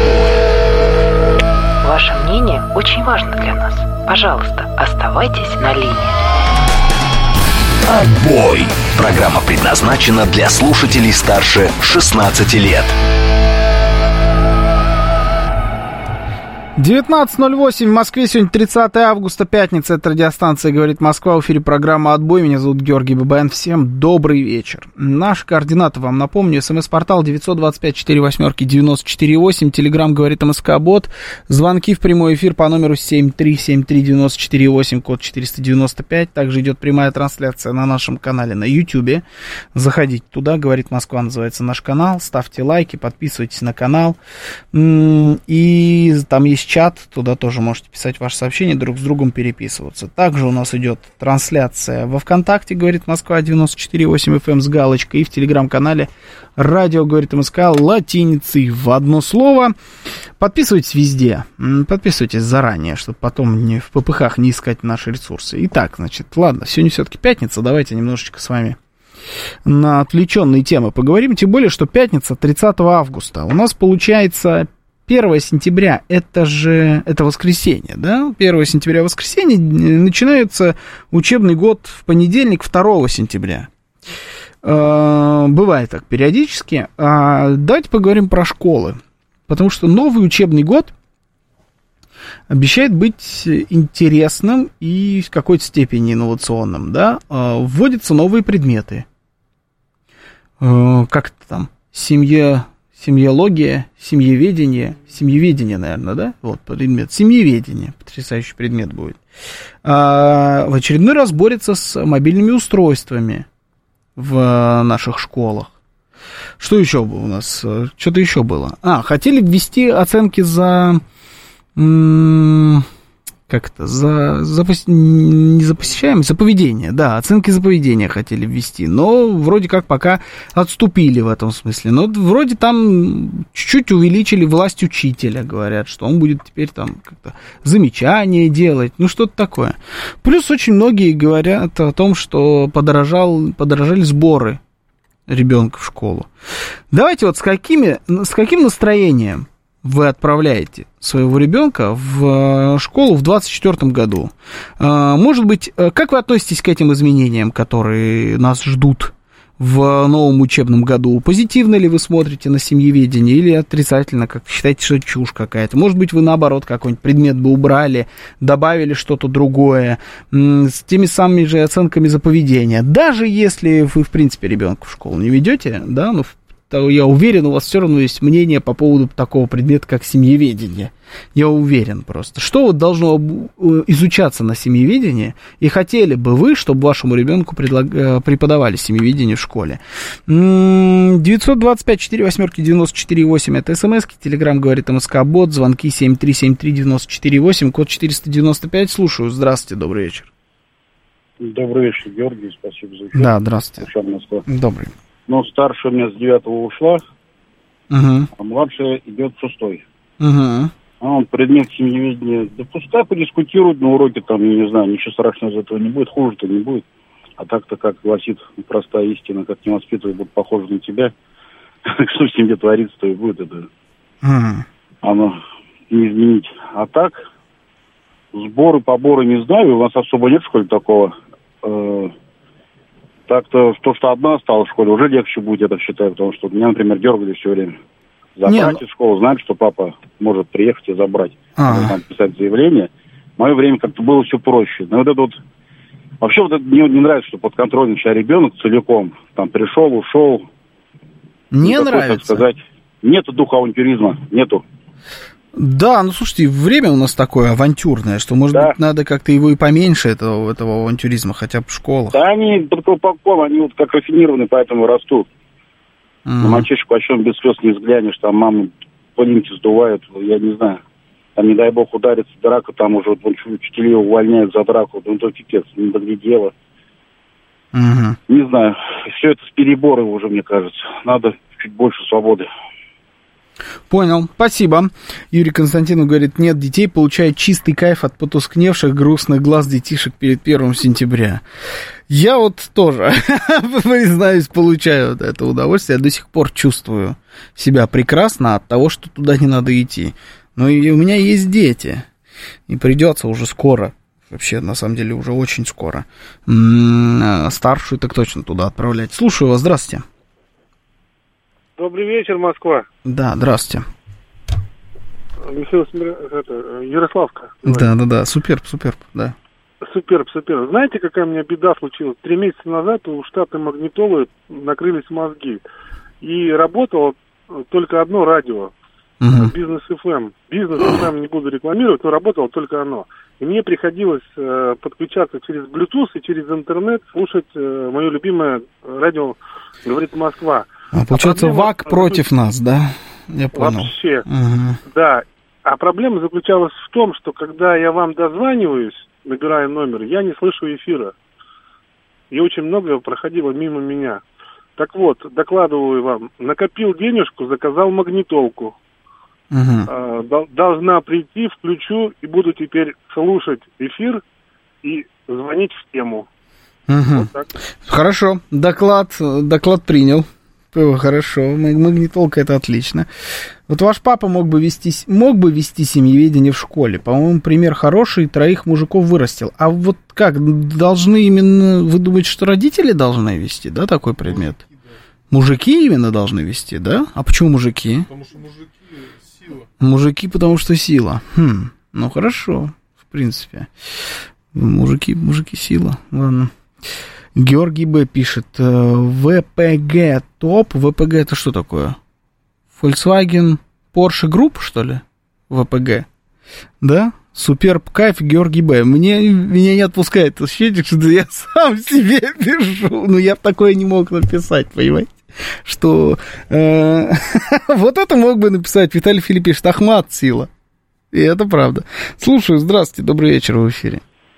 Ваше мнение очень важно для нас. Пожалуйста, оставайтесь на линии. «Отбой». Программа предназначена для слушателей старше шестнадцати лет. девятнадцать ноль восемь в Москве, сегодня тридцатое августа, пятница, это радиостанция «Говорит Москва», в эфире программа «Отбой», меня зовут Георгий Бабаян, всем добрый вечер. Наши координаты вам напомню, смс-портал девять два пять четыре восемь девять четыре восемь, телеграмм «Говорит МСК-бот», звонки в прямой эфир по номеру семь три семь три девять четыре восемь, код четыреста девяносто пять, также идет прямая трансляция на нашем канале на Ютьюбе, заходите туда, «Говорит Москва» называется наш канал, ставьте лайки, подписывайтесь на канал, и там есть чат, туда тоже можете писать ваши сообщения, друг с другом переписываться. Также у нас идет трансляция во ВКонтакте, говорит Москва, девяносто четыре восемь эф эм с галочкой, и в телеграм-канале радио, говорит МСК, латиницей в одно слово. Подписывайтесь везде, подписывайтесь заранее, чтобы потом не в попыхах не искать наши ресурсы. Итак, значит, ладно, сегодня все-таки пятница, давайте немножечко с вами на отвлеченные темы поговорим, тем более, что пятница, тридцатое августа. У нас получается первое сентября, это же, это воскресенье, да? первое сентября воскресенье, начинается учебный год в понедельник, второго сентября. Бывает так периодически. Давайте поговорим про школы, потому что новый учебный год обещает быть интересным и в какой-то степени инновационным, да? Вводятся новые предметы. Как это там? Семья... Семьология, семьеведение, семьеведение, наверное, да? Вот предмет. Семьеведение, потрясающий предмет будет. А, в очередной раз борется с мобильными устройствами в наших школах. Что еще было у нас? Что-то еще было. А, хотели ввести оценки за... М- как это? За, за, не за посещаемость, за поведение. Да, оценки за поведение хотели ввести. Но вроде как пока отступили в этом смысле. Но вроде там чуть-чуть увеличили власть учителя. Говорят, что он будет теперь там как-то замечания делать. Ну, что-то такое. Плюс очень многие говорят о том, что подорожал, подорожали сборы ребенка в школу. Давайте вот с, какими, с каким настроением вы отправляете своего ребенка в школу в двадцать четвёртом году. Может быть, как вы относитесь к этим изменениям, которые нас ждут в новом учебном году? Позитивно ли вы смотрите на семьеведение или отрицательно, как считаете, что это чушь какая-то? Может быть, вы, наоборот, какой-нибудь предмет бы убрали, добавили что-то другое, с теми самыми же оценками за поведение. Даже если вы, в принципе, ребенка в школу не ведете, да, ну, я уверен, у вас все равно есть мнение по поводу такого предмета, как семьеведение. Я уверен просто. Что вот должно изучаться на семьеведении, и хотели бы вы, чтобы вашему ребенку предлаг... преподавали семьеведение в школе? девять два пять четыре восемь девять четыре восемь, это смс-ки, телеграмм говорит МСК-бот, звонки семь три семь три девять четыре восемь, код четыреста девяносто пять, слушаю. Здравствуйте, добрый вечер. Добрый вечер, Георгий, спасибо за эфир. Да, здравствуйте. Добрый. Ну, старшая у меня с девятого ушла, угу. а младшая идет в шестой. Угу. А, предмет семьеведения. Да пускай подискутируют на уроке, там, я не знаю, ничего страшного из этого не будет, хуже-то не будет. А так-то, как гласит простая истина, как не воспитывать, будут похожи на тебя. Что в семье творится, то и будет это. Mm. Оно не изменить. А так, сборы, поборы не знаю, у нас особо нет в школе такого. Э, так-то то, что одна осталась в школе, уже легче будет, я так считаю, потому что меня, например, дергали все время. Забрать из школы, знать, что папа может приехать и забрать. А-а-а. Там писать заявление. В мое время как-то было все проще. Но вот это вот... Вообще вот это мне не нравится, что под контролем сейчас ребенок целиком там пришел, ушел. Не Никакой, нравится? Так сказать, нету духа авантюризма, нету. Да, ну слушайте, время у нас такое авантюрное, что, может да. быть, надо как-то его и поменьше, этого, этого авантюризма, хотя бы в школах. Да, они под колпаком, они вот как рафинированные, поэтому растут. Mm-hmm. На мальчишку, о чем без слез не взглянешь, там мамы пылинки сдувают, я не знаю. Там, не дай бог, ударится драка, там уже вот, учителей увольняют за драку, ну, то пипец, не доглядело. Mm-hmm. Не знаю, все это с перебором уже, мне кажется. Надо чуть больше свободы. Понял, спасибо. Юрий Константинов говорит, нет, детей получают чистый кайф от потускневших грустных глаз детишек перед первым сентября. Я вот тоже, признаюсь, получаю это удовольствие. Я до сих пор чувствую себя прекрасно от того, что туда не надо идти. Но и у меня есть дети, и придется уже скоро, вообще, на самом деле, уже очень скоро, старшую так точно туда отправлять. Слушаю вас, здравствуйте. Добрый вечер, Москва. Да, здравствуйте. Михаил Смир... это, Ярославка. Да, да, да, суперб, суперб, да. Суперб, суперб. Знаете, какая у меня беда случилась? Три месяца назад у штата магнитолы накрылись мозги. И работало только одно радио. Uh-huh. Бизнес эф эм. Бизнес эф эм не буду рекламировать, но работало только оно. И мне приходилось э, подключаться через Bluetooth и через интернет, слушать э, мое любимое радио «Говорит Москва». А, получается, а проблема... ВАК против нас, да? Я понял. Вообще, угу. да. А проблема заключалась в том, что когда я вам дозваниваюсь, набирая номер, я не слышу эфира. И очень много проходило мимо меня. Так вот, докладываю вам, накопил денежку, заказал магнитолку. Угу. А, должна прийти, включу и буду теперь слушать эфир и звонить в тему. Угу. Вот так. Хорошо, доклад, доклад принял. Хорошо, магнитолка — это отлично. Вот ваш папа мог бы вести, мог бы вести семьеведение в школе. По-моему, пример хороший, троих мужиков вырастил. А вот как, должны именно, вы думаете, что родители должны вести, да, такой предмет? Мужики, да. Мужики именно должны вести, да? А почему мужики? Потому что мужики сила. Мужики, потому что сила. Хм, ну хорошо, в принципе. Мужики, мужики сила, ладно. Георгий Б. пишет, ВПГ топ. ВПГ это что такое? Volkswagen Porsche Group, что ли? ВПГ. Да? Суперб кайф, Георгий Б. Мне, меня не отпускает ощущение, что я сам себе пишу. Ну, я такое не мог написать, понимаете? Что э, вот это мог бы написать Виталий Филипп пишет, Ахмат сила. И это правда. Слушаю, здравствуйте, добрый вечер, в эфире.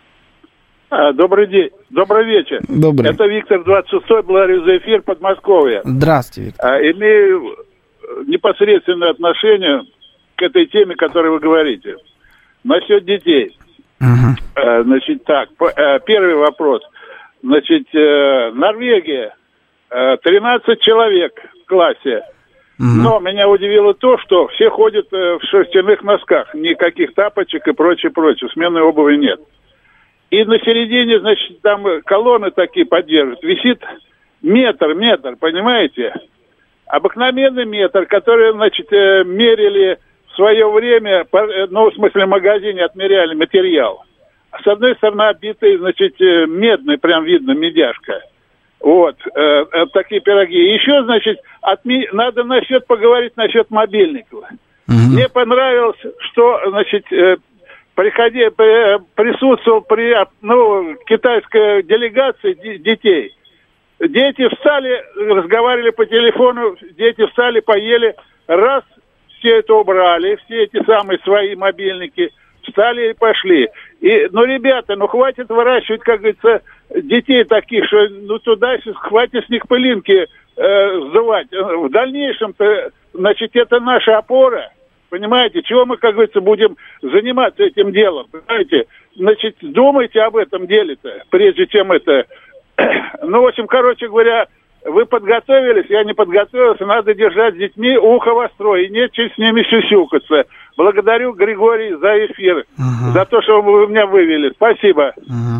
Добрый день, добрый вечер. Добрый. Это Виктор двадцать шестой, благодарю за эфир, Подмосковье. Здравствуйте, Виктор. Имею непосредственное отношение к этой теме, о которой вы говорите. Насчет детей. Uh-huh. Значит, так, первый вопрос. Значит, Норвегия, тринадцать человек в классе. Uh-huh. Но меня удивило то, что все ходят в шерстяных носках, никаких тапочек и прочее, прочее, сменной обуви нет. И на середине, значит, там колонны такие поддерживают. Висит метр, метр, понимаете? Обыкновенный метр, который, значит, мерили в свое время, ну, в смысле, в магазине отмеряли материал. А с одной стороны обитый, значит, медный, прям видно, медяшка. Вот, э, такие пироги. Еще, значит, отме... надо насчет поговорить насчет мобильников. Mm-hmm. Мне понравилось, что, значит... Э, Приходи, присутствовал при ну, китайской делегации детей. Дети встали, разговаривали по телефону, дети встали, поели. Раз, все это убрали, все эти самые свои мобильники, встали и пошли. И, ну, ребята, ну, хватит выращивать, как говорится, детей таких, что, ну, туда хватит с них пылинки э, сдувать. В дальнейшем-то, значит, это наша опора. Понимаете, чего мы, как говорится, будем заниматься этим делом, понимаете? Значит, думайте об этом деле-то, прежде чем это... Ну, в общем, короче говоря, вы подготовились, я не подготовился, надо держать с детьми ухо востро, и нечего с ними сюсюкаться. Благодарю, Григорий, за эфир, ага. за то, что вы меня вывели. Спасибо. Ага.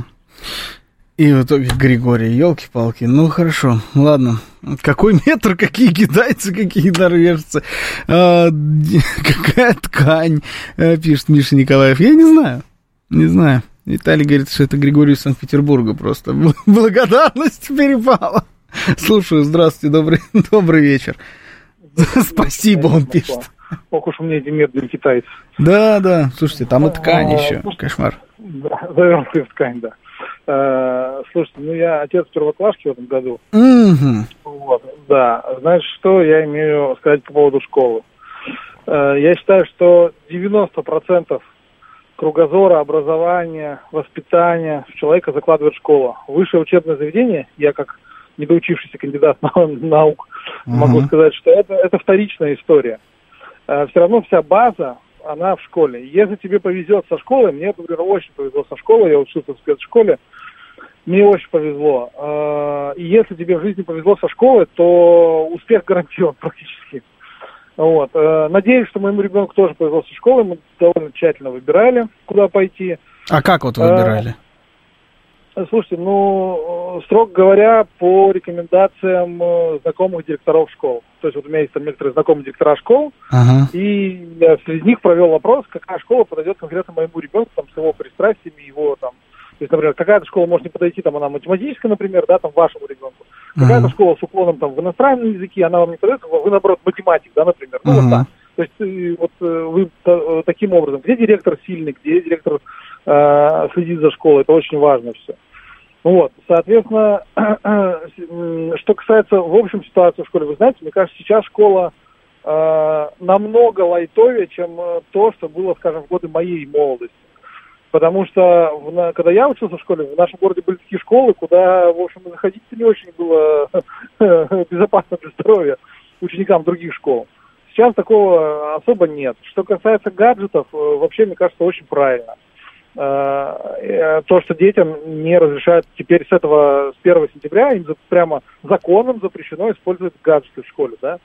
И в итоге Григорий, елки-палки, ну хорошо, ладно. Какой метр, какие китайцы, какие норвежцы, а, какая ткань, пишет Миша Николаев. Я не знаю, не знаю. Виталий говорит, что это Григорий из Санкт-Петербурга просто. Благодарность перепала. Слушаю, здравствуйте, добрый, добрый вечер. Спасибо, он пишет. Ох уж у меня эти медные китайцы. Да, да, слушайте, там и ткань еще, кошмар. Да, завернутая в ткань, да. Uh, слушайте, ну я отец первоклашки в этом году. Mm-hmm. Вот, да. Знаешь, что я имею сказать по поводу школы? Uh, я считаю, что девяносто процентов кругозора, образования, воспитания в человека закладывает школа. Высшее учебное заведение, я как недоучившийся кандидат наук mm-hmm. могу сказать, что это, это вторичная история. Uh, все равно вся база, она в школе. Если тебе повезет со школой, мне, например, очень повезло со школой, я учился в спецшколе, мне очень повезло. И если тебе в жизни повезло со школы, то успех гарантирован практически. Вот. Надеюсь, что моему ребенку тоже повезло со школой, мы довольно тщательно выбирали, куда пойти. А как вот выбирали? Слушайте, ну, строго говоря, по рекомендациям знакомых директоров школ. То есть вот у меня есть там некоторые знакомые директора школ, ага. и я среди них провел вопрос, какая школа подойдет конкретно моему ребенку, там, с его пристрастиями, его там... То есть, например, какая-то школа может не подойти, там, она математическая, например, да, там, вашему ребенку. Какая-то ага. школа с уклоном, там, в иностранные языки, она вам не подойдет, вы, наоборот, математик, да, например. Ну, ага. вот так. То есть, вот вы таким образом, где директор сильный, где директор э, следит за школой, это очень важно все. Вот, соответственно, что касается в общем ситуации в школе, вы знаете, мне кажется, сейчас школа э, намного лайтовее, чем то, что было, скажем, в годы моей молодости. Потому что, в, когда я учился в школе, в нашем городе были такие школы, куда, в общем, заходить-то не очень было безопасно для здоровья ученикам других школ. Сейчас такого особо нет. Что касается гаджетов, вообще, мне кажется, очень правильно. То, что детям не разрешают теперь с этого, с первого сентября, им прямо законом запрещено использовать гаджеты в школе, да.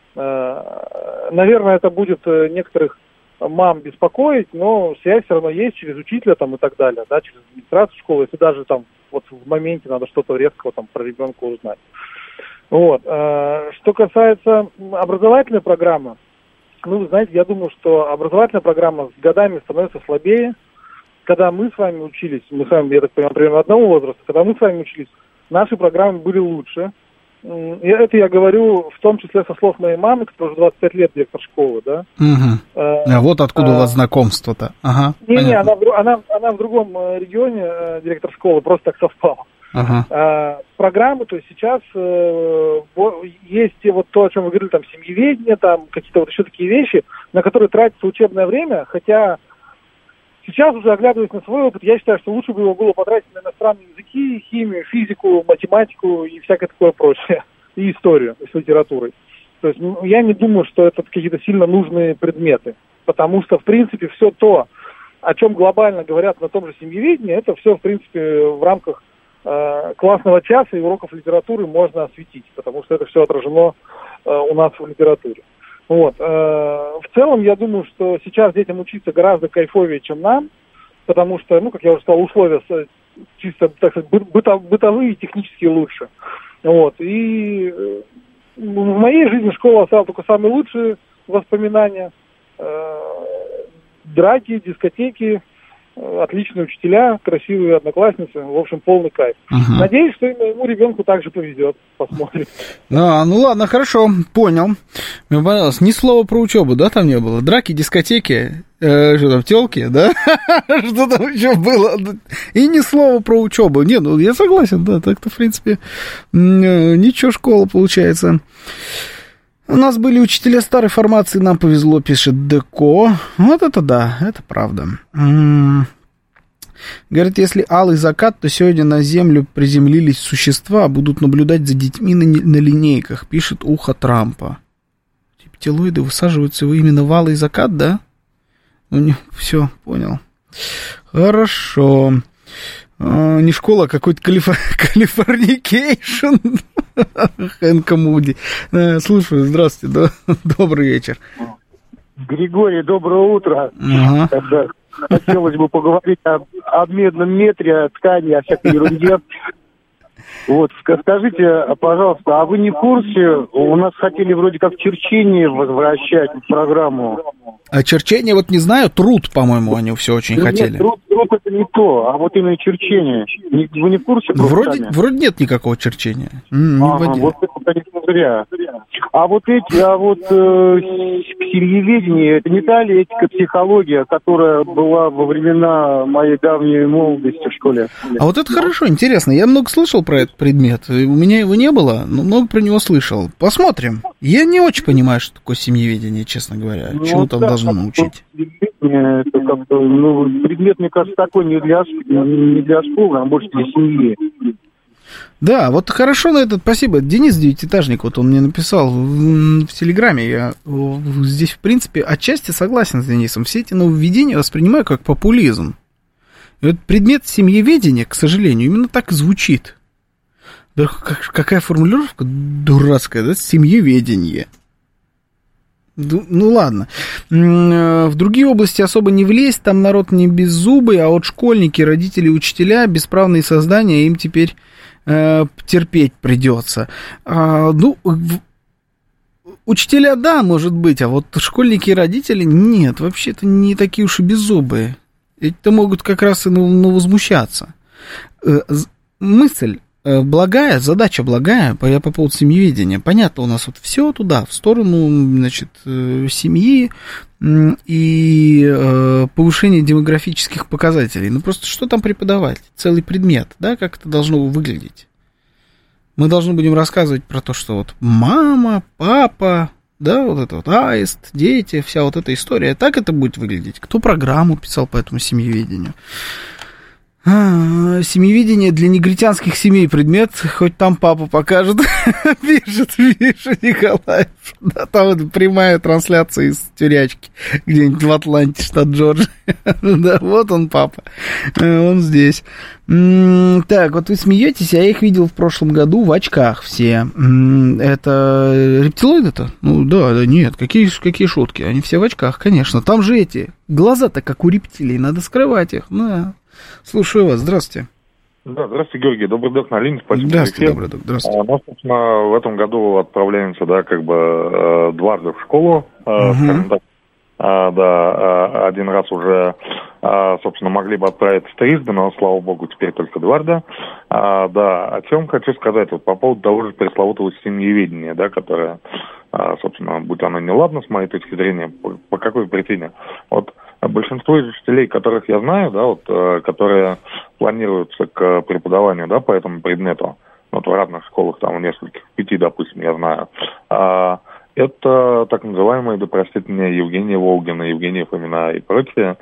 Наверное, это будет некоторых мам беспокоить, но связь все равно есть через учителя там и так далее, да, через администрацию школы, если даже там вот в моменте надо что-то резкого там про ребенка узнать. Вот. Что касается образовательной программы, ну, вы знаете, я думаю, что образовательная программа с годами становится слабее. Когда мы с вами учились, мы с вами, я так понимаю, примерно одного возраста, когда мы с вами учились, наши программы были лучше. И это я говорю в том числе со слов моей мамы, которая уже двадцать пять лет директор школы, да. Угу. А, а вот откуда а, у вас знакомство-то. Ага, не-не, она, она, она в другом регионе директор школы, просто так совпало. Ага. А, программы, то есть сейчас э, есть вот то, о чем вы говорили, там, семьеведение, там, какие-то вот еще такие вещи, на которые тратится учебное время, хотя... Сейчас уже, оглядываясь на свой опыт, я считаю, что лучше бы его было потратить на иностранные языки, химию, физику, математику и всякое такое прочее, и историю с литературой. То есть ну, я не думаю, что это какие-то сильно нужные предметы, потому что, в принципе, все то, о чем глобально говорят на том же семьеведении, это все, в принципе, в рамках э, классного часа и уроков литературы можно осветить, потому что это все отражено э, у нас в литературе. Вот. В целом, я думаю, что сейчас детям учиться гораздо кайфовее, чем нам, потому что, ну, как я уже сказал, условия чисто, так сказать, быто, бытовые и технически лучше. Вот. И в моей жизни школа оставила только самые лучшие воспоминания. Драки, дискотеки, отличные учителя, красивые одноклассницы, в общем, полный кайф. Угу. Надеюсь, что и моему ребенку также повезет. Посмотрим. А, ну ладно, хорошо, понял. Мне понравилось. Ни слова про учебу, да, там не было? Драки, дискотеки, э, что там, тёлки, да? Что там еще было? И ни слова про учебу. Не, ну я согласен, да, так-то, в принципе, ничего, школа получается. У нас были учителя старой формации, нам повезло, пишет Деко. Вот это да, это правда. М-м-м. Говорит, если алый закат, то сегодня на землю приземлились существа, будут наблюдать за детьми на, на линейках, пишет ухо Трампа. Рептилоиды высаживаются именно в алый закат, да? Ну, все, понял. Хорошо. А, не школа, а какой-то калифор... калифорникейшн. Хэнка Муди. Слушаю, здравствуйте, добрый вечер. Григорий, доброе утро. Ага. Хотелось бы поговорить об, об медном метре, о ткани, о всякой ерунде. Вот, скажите, пожалуйста, а вы не в курсе? У нас хотели вроде как черчение возвращать в программу. А черчение, вот не знаю, труд, по-моему, они все очень ну, хотели. Нет, труд, труд это не то, а вот именно черчение. Вы не в курсе? Вроде, вроде нет никакого черчения. Не ага, вот это, конечно, зря. А вот эти, а вот э, семьеведение, это не та ли этика, психология, которая была во времена моей давней молодости в школе? А вот это хорошо, интересно. Я много слышал про этот предмет. У меня его не было, но много про него слышал. Посмотрим. Я не очень понимаю, что такое семьеведение, честно говоря. Ну, чему там да, должны научить? Это как-то, ну, предмет, мне кажется, такой не для, не для школы, а больше для семьи. Да, вот хорошо на этот, спасибо. Денис Девятиэтажник, вот он мне написал в, в Телеграме. Я здесь, в принципе, отчасти согласен с Денисом. Все эти нововведения воспринимаю как популизм. И вот предмет семьеведения, к сожалению, именно так и звучит. Да, как, какая формулировка дурацкая, да? Семьеведение. Ну, ну ладно. В другие области особо не влезть, там народ не беззубый, а вот школьники, родители, учителя, бесправные создания, им теперь э, терпеть придется. А, ну, в... учителя, да, может быть, а вот школьники и родители, нет, вообще-то не такие уж и беззубые. Это могут как раз и ну, ну, возмущаться. Э, мысль благая, задача благая, я по поводу семьеведения. Понятно, у нас вот все туда, в сторону, значит, семьи и повышения демографических показателей. Ну, просто что там преподавать? Целый предмет, да, как это должно выглядеть? Мы должны будем рассказывать про то, что вот мама, папа, да, вот это вот аист, дети, вся вот эта история. Так это будет выглядеть? Кто программу писал по этому семьеведению? А, семьеведение для негритянских семей предмет, хоть там папа покажет, пишет, пишет Николаев. Да, там вот прямая трансляция из тюрячки, где-нибудь в Атланте, штат Джорджия. Да, вот он, папа, он здесь. Так, вот вы смеетесь, я их видел в прошлом году в очках все. Это рептилоиды-то? Ну да, да, нет, какие, какие шутки, они все в очках, конечно. Там же эти, глаза-то как у рептилий, надо скрывать их, да. Слушаю вас, здравствуйте. Да, здравствуйте, Георгий, добрый док на линии, спасибо. Здравствуйте, добрый док, здравствуйте. А, ну, собственно, в этом году отправляемся, да, как бы э, дважды в школу, э, uh-huh. скажем так. А, да, а, один раз уже, а, собственно, могли бы отправиться трижды, но, слава богу, теперь только дважды. А, да, о чем хочу сказать, вот по поводу того же пресловутого семьеведения, да, которое, а, собственно, будь оно неладно, с моей точки зрения, по, по какой причине? Вот большинство из учителей, которых я знаю, да, вот, которые планируются к преподаванию, да, по этому предмету, вот в разных школах, там, в нескольких, пяти, допустим, я знаю, а, это так называемые, да простите меня, Евгения Волгина, Евгения Фомина и прочие,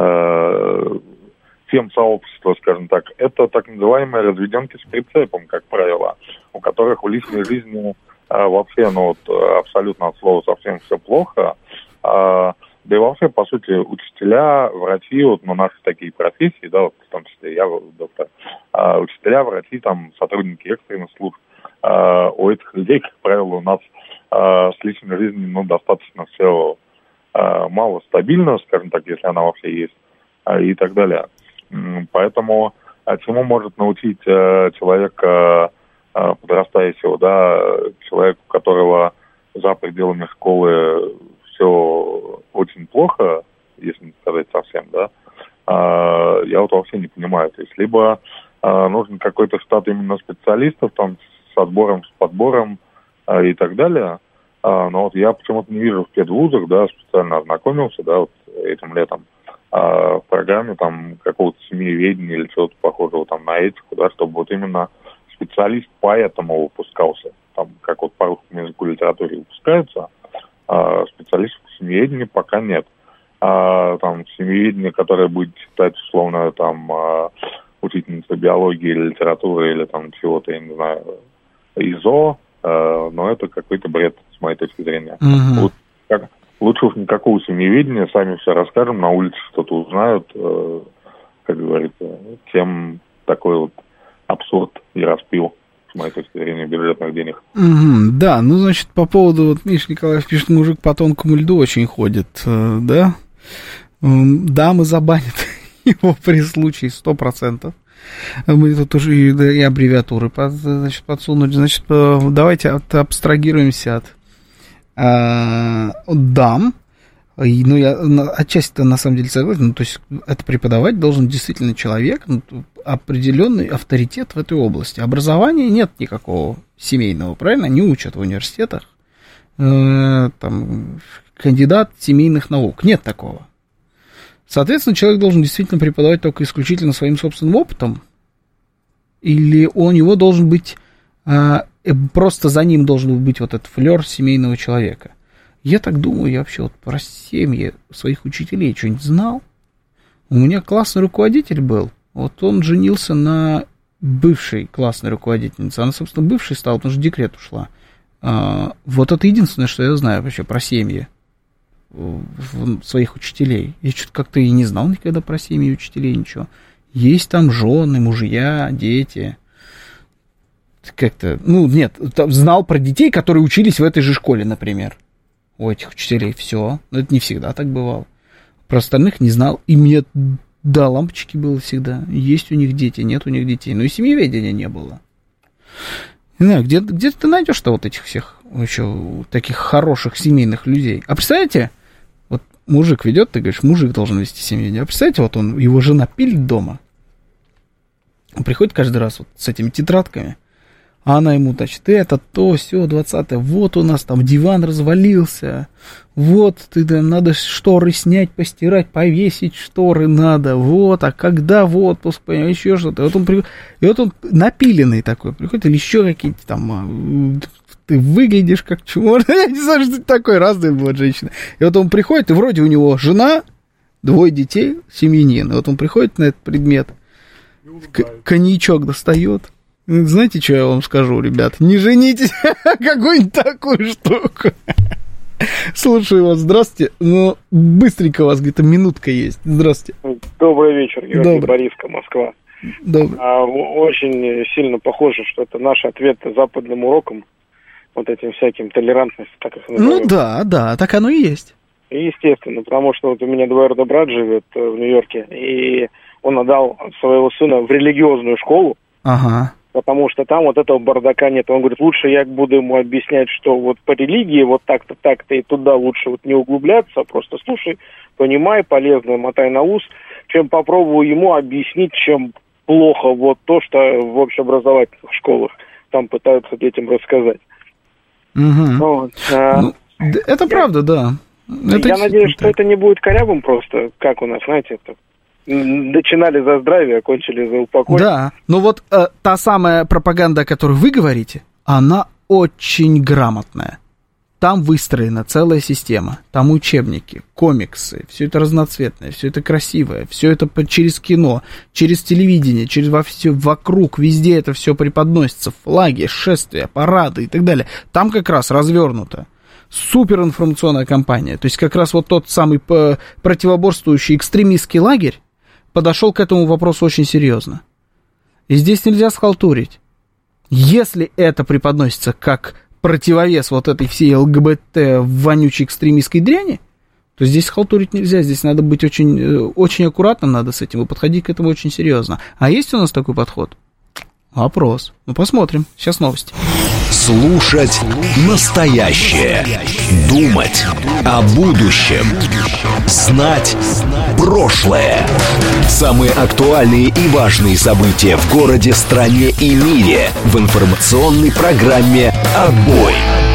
э, фем-сообщества, скажем так, это так называемые разведенки с прицепом, как правило, у которых в личной жизни э, вообще, ну вот, абсолютно от слова совсем все плохо, э, да и вообще, по сути, учителя, врачи, вот, ну, наши такие профессии, да, вот, в том числе я доктор, э, учителя, врачи, там, сотрудники экстренных служб, э, у этих людей, как правило, у нас с личной жизнью, ну, достаточно все э, мало стабильно, скажем так, если она вообще есть, э, и так далее. Поэтому э, чему может научить э, человека э, подрастающего, да, человека, у которого за пределами школы все очень плохо, если не сказать совсем, да, э, я вот вообще не понимаю. То есть либо э, нужен какой-то штат именно специалистов, там, с отбором, с подбором, и так далее. А, но вот я почему-то не вижу в педвузах, да, специально ознакомился, да, вот этим летом, а, в программе там какого-то семьеведения или чего-то похожего там на этику, да, чтобы вот именно специалист по этому выпускался. Там, как вот по русскому языку и литературе выпускаются, а специалистов по семьеведению пока нет. А, там семьеведение, которое будет читать, условно, там, а, учительница биологии или литературы или там чего-то, я не знаю, ИЗО, э, но это какой-то бред, с моей точки зрения. Угу. Вот, как, лучше уж никакого семьеведения, сами все расскажем, на улице что-то узнают, э, как говорится, тем такой вот абсурд и распил, с моей точки зрения, бюджетных денег. Угу, да, ну, значит, по поводу, вот, Миша Николаев пишет, мужик по тонкому льду очень ходит, э, да? Дамы забанят его при случае сто процентов. Мы тут уже и, да, и аббревиатуры под, значит, подсунули. Значит, давайте от, абстрагируемся от, а, от дам. И, ну, я отчасти-то на самом деле согласен. Ну, то есть, это преподавать должен действительно человек, ну, определенный авторитет в этой области. Образования нет никакого семейного, правильно? Не учат в университетах. Э, там, кандидат семейных наук. Нет такого. Соответственно, человек должен действительно преподавать только исключительно своим собственным опытом, или у него должен быть, а, просто за ним должен быть вот этот флер семейного человека. Я так думаю, я вообще вот про семьи своих учителей что-нибудь знал. У меня классный руководитель был, вот он женился на бывшей классной руководительнице, она, собственно, бывшей стала, потому что в декрет ушла. А, вот это единственное, что я знаю вообще про семьи своих учителей. Я что-то как-то и не знал никогда про семьи учителей ничего. Есть там жены, мужья, дети. Как-то, ну, нет, знал про детей, которые учились в этой же школе, например. У этих учителей все. Но это не всегда так бывало. Про остальных не знал. И мне, да, лампочки было всегда. Есть у них дети, нет у них детей. Но и семьеведения не было. Не знаю, где, где ты найдешь-то вот этих всех еще таких хороших семейных людей? А представляете, вот мужик ведет, ты говоришь, мужик должен вести семью. А представляете, вот он, его жена пилит дома. Он приходит каждый раз вот с этими тетрадками, а она ему, значит, это, то, все, двадцатое, вот у нас там диван развалился, вот, ты, да, надо шторы снять, постирать, повесить шторы надо, вот, а когда в отпуск, понимаешь, еще что-то. И вот он, при... и вот он напиленный такой приходит, или еще какие-то там, ты выглядишь как чмо, я не знаю, что это такое, разные бывают женщины. И вот он приходит, и вроде у него жена, двое детей, семьянин, и вот он приходит на этот предмет, к- коньячок достает. Знаете, что я вам скажу, ребят? Не женитесь какую-нибудь такую штуку. Слушаю вас, здравствуйте. Ну, быстренько у вас где-то минутка есть. Здравствуйте. Добрый вечер, Георгий. Добрый. Борисска, Москва. Добрый. А, очень сильно похоже, что это наш ответ западным урокам, вот этим всяким толерантностью, так их называют. Ну да, да, так оно и есть. И естественно, потому что вот у меня двоюродный брат живет в Нью-Йорке, и он отдал своего сына в религиозную школу. Ага. Потому что там вот этого бардака нет. Он говорит, лучше я буду ему объяснять, что вот по религии вот так-то, так-то, и туда лучше вот не углубляться, а просто слушай, понимай, полезно, мотай на ус, чем попробую ему объяснить, чем плохо вот то, что в общеобразовательных школах там пытаются детям рассказать. Угу. Вот. А, ну, это я, правда, да. Это я надеюсь, что это не будет корявым просто, как у нас, знаете, это... Начинали за здравие, окончили за упокой. Да, но вот э, та самая пропаганда, о которой вы говорите, она очень грамотная. Там выстроена целая система, там учебники, комиксы, все это разноцветное, все это красивое, все это через кино, через телевидение, через во все, вокруг, везде это все преподносится, флаги, шествия, парады и так далее. Там как раз развернуто. Супер информационная кампания. То есть как раз вот тот самый противоборствующий экстремистский лагерь подошел к этому вопросу очень серьезно. И здесь нельзя схалтурить. Если это преподносится как противовес вот этой всей ЛГБТ вонючей экстремистской дряни, то здесь схалтурить нельзя. Здесь надо быть очень, очень аккуратным, надо с этим и подходить к этому очень серьезно. А есть у нас такой подход? Вопрос. Ну, посмотрим. Сейчас новости. Слушать настоящее. Думать о будущем. Знать прошлое. Самые актуальные и важные события в городе, стране и мире в информационной программе «Отбой».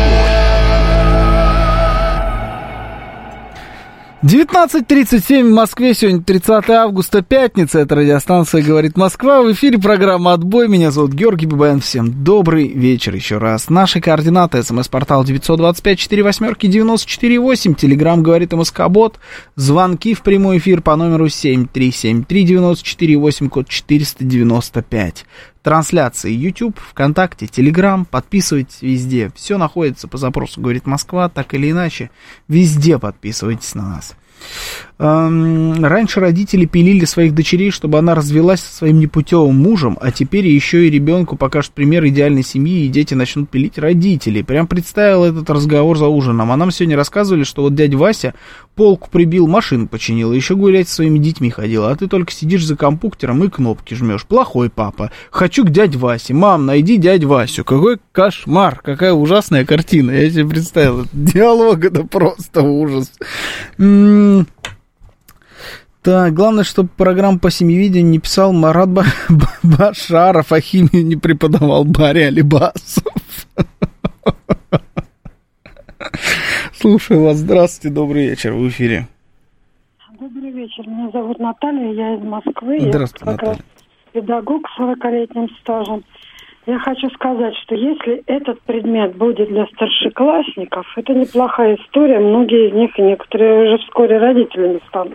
девятнадцать тридцать семь в Москве, сегодня тридцатое августа, пятница, это радиостанция «Говорит Москва», в эфире программа «Отбой», меня зовут Георгий Бабаян, всем добрый вечер еще раз. Наши координаты: смс-портал девять два пять четыре восемь девяносто четыре восемь, телеграмм «Говорит МСК-бот», звонки в прямой эфир по номеру семь три семь три девяносто четыре восемь, код четыреста девяносто пять. трансляции YouTube, ВКонтакте, Telegram. Подписывайтесь везде. Все находится по запросу «Говорит Москва», так или иначе. Везде подписывайтесь на нас. Раньше родители пилили своих дочерей, чтобы она развелась со своим непутевым мужем, а теперь еще и ребенку покажут пример идеальной семьи, и дети начнут пилить родителей. Прям представил этот разговор за ужином. А нам сегодня рассказывали, что вот дядя Вася полку прибил, машину починил, и еще гулять со своими детьми ходил. А ты только сидишь за компьютером и кнопки жмешь. Плохой папа. Хочу к дяде Васе. Мам, найди дядь Васю. Какой кошмар, какая ужасная картина. Я себе представил. Диалог — это просто ужас. М-м- Так, главное, чтобы программу по семьевидению не писал Марат Башаров, а химию не преподавал Барри Алибасов. Слушаю вас. Здравствуйте, добрый вечер, в эфире. Добрый вечер. Меня зовут Наталья, я из Москвы. Здравствуйте, я как Наталья. раз педагог с сорокалетним стажем. Я хочу сказать, что если этот предмет будет для старшеклассников, это неплохая история. Многие из них, некоторые уже вскоре родителями станут.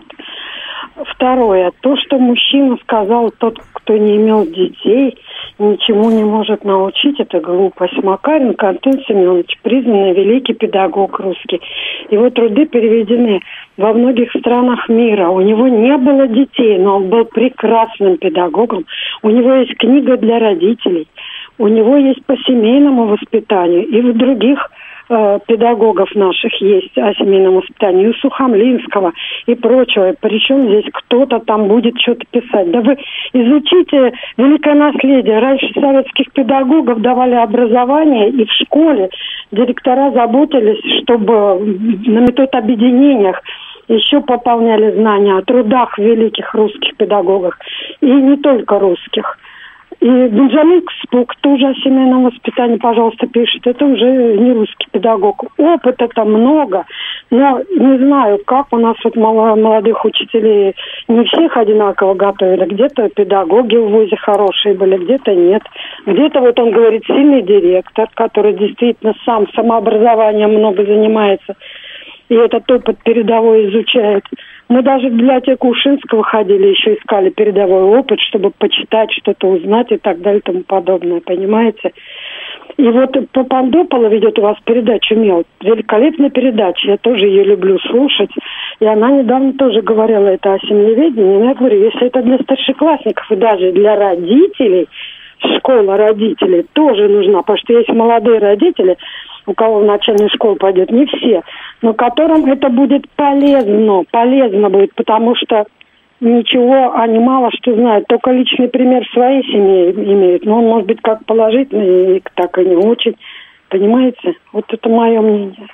Второе. То, что мужчина сказал, тот, кто не имел детей, ничему не может научить, это глупость. Макаренко Антон Семенович, признанный великий педагог русский. Его труды переведены во многих странах мира. У него не было детей, но он был прекрасным педагогом. У него есть книга для родителей. У него есть по семейному воспитанию. И в других э, педагогов наших есть о семейном воспитании. И у Сухомлинского и прочего. Причем здесь кто-то там будет что-то писать. Да вы изучите великое наследие. Раньше советских педагогов давали образование, и в школе директора заботились, чтобы на метод-объединениях еще пополняли знания о трудах великих русских педагогов. И не только русских. И Бенджамин Кспук тоже о семейном воспитании, пожалуйста, пишет. Это уже не русский педагог. Опыта-то много, но не знаю, как у нас вот молодых учителей не всех одинаково готовили. Где-то педагоги в вузе хорошие были, где-то нет. Где-то, вот он говорит, сильный директор, который действительно сам самообразованием много занимается. И этот опыт передовой изучает. Мы даже в библиотеку Ушинского ходили, еще искали передовой опыт, чтобы почитать, что-то узнать и так далее и тому подобное, понимаете? И вот Попандопола ведет у вас передачу «Мел». Великолепная передача, я тоже ее люблю слушать. И она недавно тоже говорила это о семьеведении. Но я говорю, если это для старшеклассников и даже для родителей, школа родителей тоже нужна, потому что есть молодые родители, у кого в начальную школу пойдет, не все, но которым это будет полезно, полезно будет, потому что ничего они мало что знают, только личный пример в своей семье имеют, но он может быть как положительный, так и не очень, понимаете? Вот это мое мнение.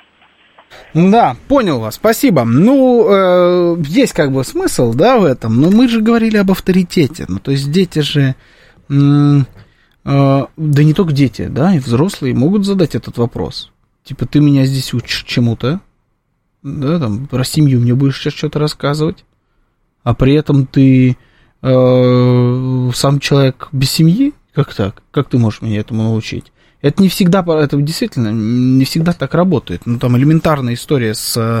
Да, понял вас, спасибо. Ну, э, есть как бы смысл, да, в этом, но мы же говорили об авторитете, ну, то есть дети же... М- Да не только дети, да, и взрослые могут задать этот вопрос. Типа, ты меня здесь учишь чему-то, да, там, про семью мне будешь сейчас что-то рассказывать, а при этом ты э, сам человек без семьи? Как так? Как ты можешь меня этому научить? Это не всегда, это действительно не всегда так работает. Ну, там элементарная история с, э,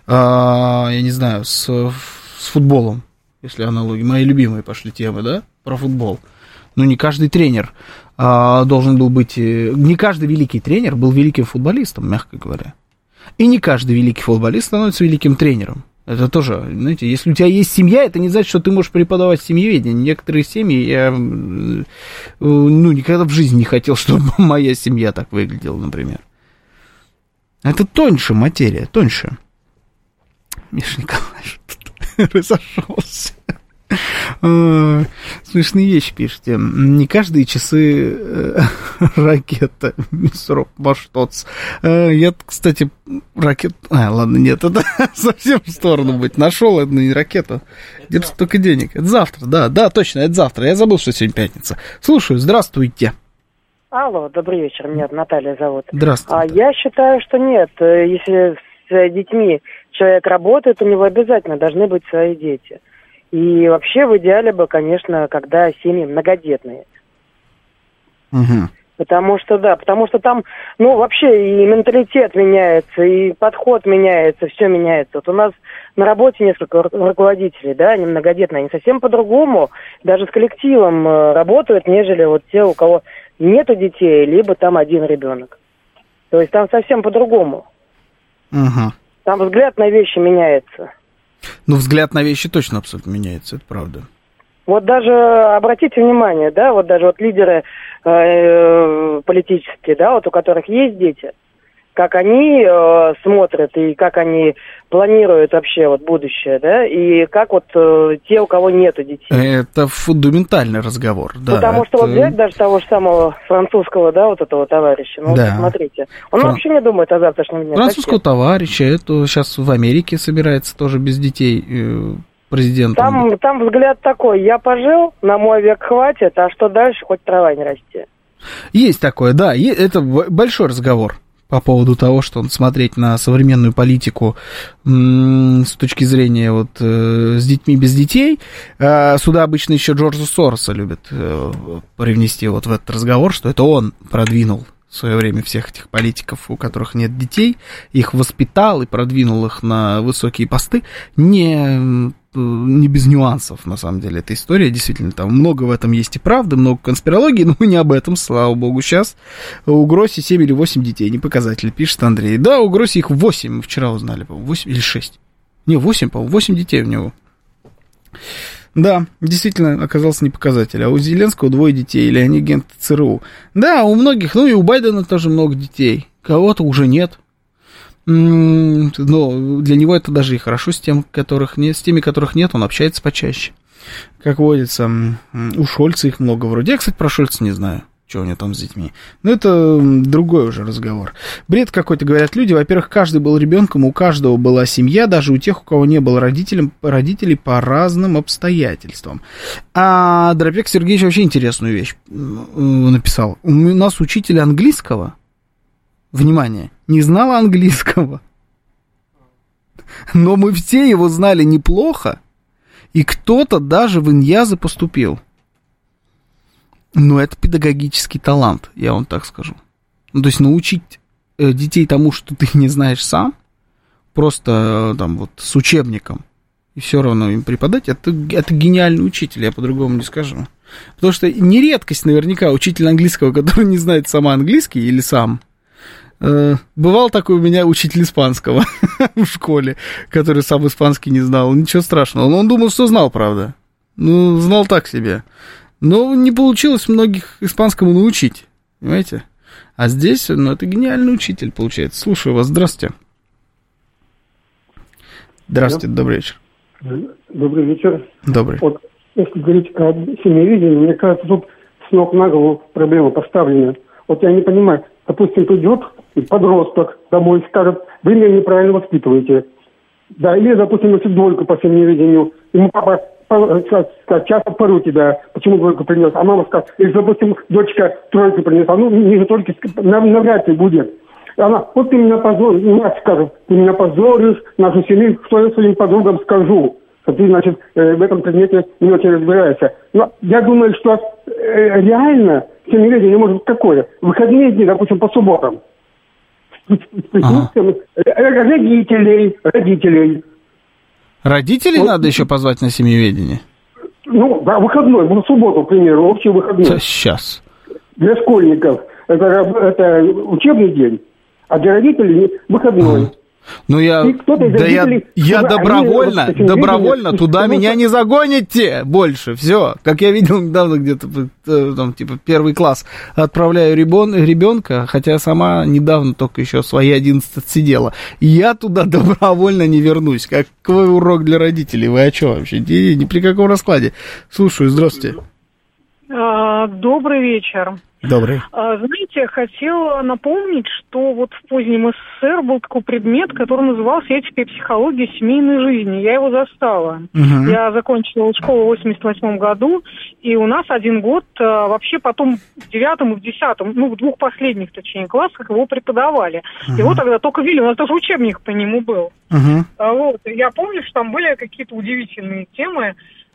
я не знаю, с, с футболом, если аналогии. Мои любимые пошли темы, да, про футбол. Ну, не каждый тренер а, должен был быть... Не каждый великий тренер был великим футболистом, мягко говоря. И не каждый великий футболист становится великим тренером. Это тоже, знаете, если у тебя есть семья, это не значит, что ты можешь преподавать семьеведение. Некоторые семьи, я ну, никогда в жизни не хотел, чтобы моя семья так выглядела, например. Это тоньше материя, тоньше. Миша Николаевич тут разошелся. Смешные вещи пишете. Не каждые часы ракета. Мисроп Маштоц. Я, кстати, ракет... А, ладно, нет, это совсем в сторону быть. Нашел одну ракету. Где столько денег? Это завтра, да, да, точно, это завтра. Я забыл, что сегодня пятница. Слушаю, здравствуйте. Алло, добрый вечер, меня Наталья зовут. Здравствуйте. А я считаю, что нет. Если с детьми человек работает, у него обязательно должны быть свои дети. И вообще в идеале бы, конечно, когда семьи многодетные. Угу. Потому что, да, потому что там, ну, вообще и менталитет меняется, и подход меняется, все меняется. Вот у нас на работе несколько руководителей, да, они многодетные, они совсем по-другому, даже с коллективом работают, нежели вот те, у кого нету детей, либо там один ребенок. То есть там совсем по-другому. Угу. Там взгляд на вещи меняется. Ну, взгляд на вещи точно абсолютно меняется, это правда. Вот даже обратите внимание, да, вот даже вот лидеры э, политические, да, вот у которых есть дети, как они э, смотрят и как они планируют вообще вот будущее, да, и как вот э, те, у кого нету детей. Это фундаментальный разговор, да. Потому это... что вот взять даже того же самого французского, да, вот этого товарища, ну, да. вот посмотрите, он Фран... вообще не думает о завтрашнем дне. Французского товарища, это сейчас в Америке собирается тоже без детей э, президентом. Там, там взгляд такой, я пожил, на мой век хватит, а что дальше, хоть трава не расти. Есть такое, да, это большой разговор по поводу того, что смотреть на современную политику м- с точки зрения вот э, с детьми без детей. Э, сюда обычно еще Джорджа Сороса любят э, привнести вот в этот разговор, что это он продвинул в свое время всех этих политиков, у которых нет детей, их воспитал и продвинул их на высокие посты, не, не без нюансов, на самом деле, эта история, действительно, там много в этом есть и правды, много конспирологии, но мы не об этом, слава богу, сейчас. У Гросси семь или восемь детей, не показатель, пишет Андрей. Да, у Гросси их восемь, мы вчера узнали, по-моему, восемь или шесть. Не, восемь, по-моему, восемь детей у него. Да, действительно, оказался не показатель. А у Зеленского двое детей, или они агенты ЦРУ. Да, у многих, ну и у Байдена тоже много детей. Кого-то уже нет. Но для него это даже и хорошо, с, тем, которых не, с теми, которых нет, он общается почаще. Как водится, у Шольца их много вроде. Я, кстати, про Шольца не знаю, что у него там с детьми. Но это другой уже разговор. Бред какой-то, говорят люди. Во-первых, каждый был ребенком, у каждого была семья, даже у тех, у кого не было родителей, родителей по разным обстоятельствам. А Дропек Сергеевич вообще интересную вещь написал. У нас учитель английского, внимание, не знал английского, но мы все его знали неплохо, и кто-то даже в Иньязы поступил. Но это педагогический талант, я вам так скажу. Ну, то есть научить э, детей тому, что ты не знаешь сам, просто э, там вот с учебником, и все равно им преподать, это, это гениальный учитель, я по-другому не скажу. Потому что не редкость наверняка учитель английского, который не знает сама английский или сам. Э, бывал такой у меня учитель испанского в школе, который сам испанский не знал. Ничего страшного, но он думал, что знал, правда. Ну, знал так себе. Но не получилось многих испанскому научить, понимаете? А здесь, ну, это гениальный учитель, получается. Слушаю вас, здравствуйте. Здравствуйте, да. Добрый вечер. Добрый вечер. Добрый. Вот, если говорить о семьевидении, мне кажется, тут с ног на голову проблема поставлена. Вот я не понимаю, допустим, придет подросток домой и скажет, вы меня неправильно воспитываете. Да, или, допустим, если двойку по семьевидению, ему папа часто пору тебя, почему двойку принес, а мама скажет, если, допустим, дочка тройку принесла, ну, ниже тройки навряд ли будет. И она, вот ты меня позоришь, мать скажет, ты меня позоришь, нашу семью, что я своим подругам скажу, что ты, значит, в этом предмете не очень разбираешься. Но я думаю, что реально семьеведение может быть какое? Выходные дни, допустим, по субботам. Ага. Родителей, родителей. Родителей вот. Надо еще позвать на семьеведение? Ну, да, выходной, в субботу, к примеру, общий выходной. Сейчас. Для школьников это, это учебный день, а для родителей выходной. Ага. Ну, я, да я, я добровольно, они, добровольно туда потому меня что... не загоните больше, все. Как я видел недавно где-то, там, типа, первый класс, отправляю ребен, ребенка, хотя сама недавно только еще свои одиннадцать сидела. Я туда добровольно не вернусь. Какой урок для родителей? Вы о чем вообще? Ни, ни при каком раскладе. Слушаю, здравствуйте. Добрый вечер. Добрый. Знаете, хотела напомнить, что вот в позднем СССР был такой предмет, который назывался «Этика и психология семейной жизни». Я его застала. Uh-huh. Я закончила школу в восемьдесят восьмом году, и у нас один год вообще потом в девятом и в десятом, ну, в двух последних, точнее, классах его преподавали. Uh-huh. Его тогда только ввели, у нас даже учебник по нему был. Uh-huh. Вот. Я помню, что там были какие-то удивительные темы.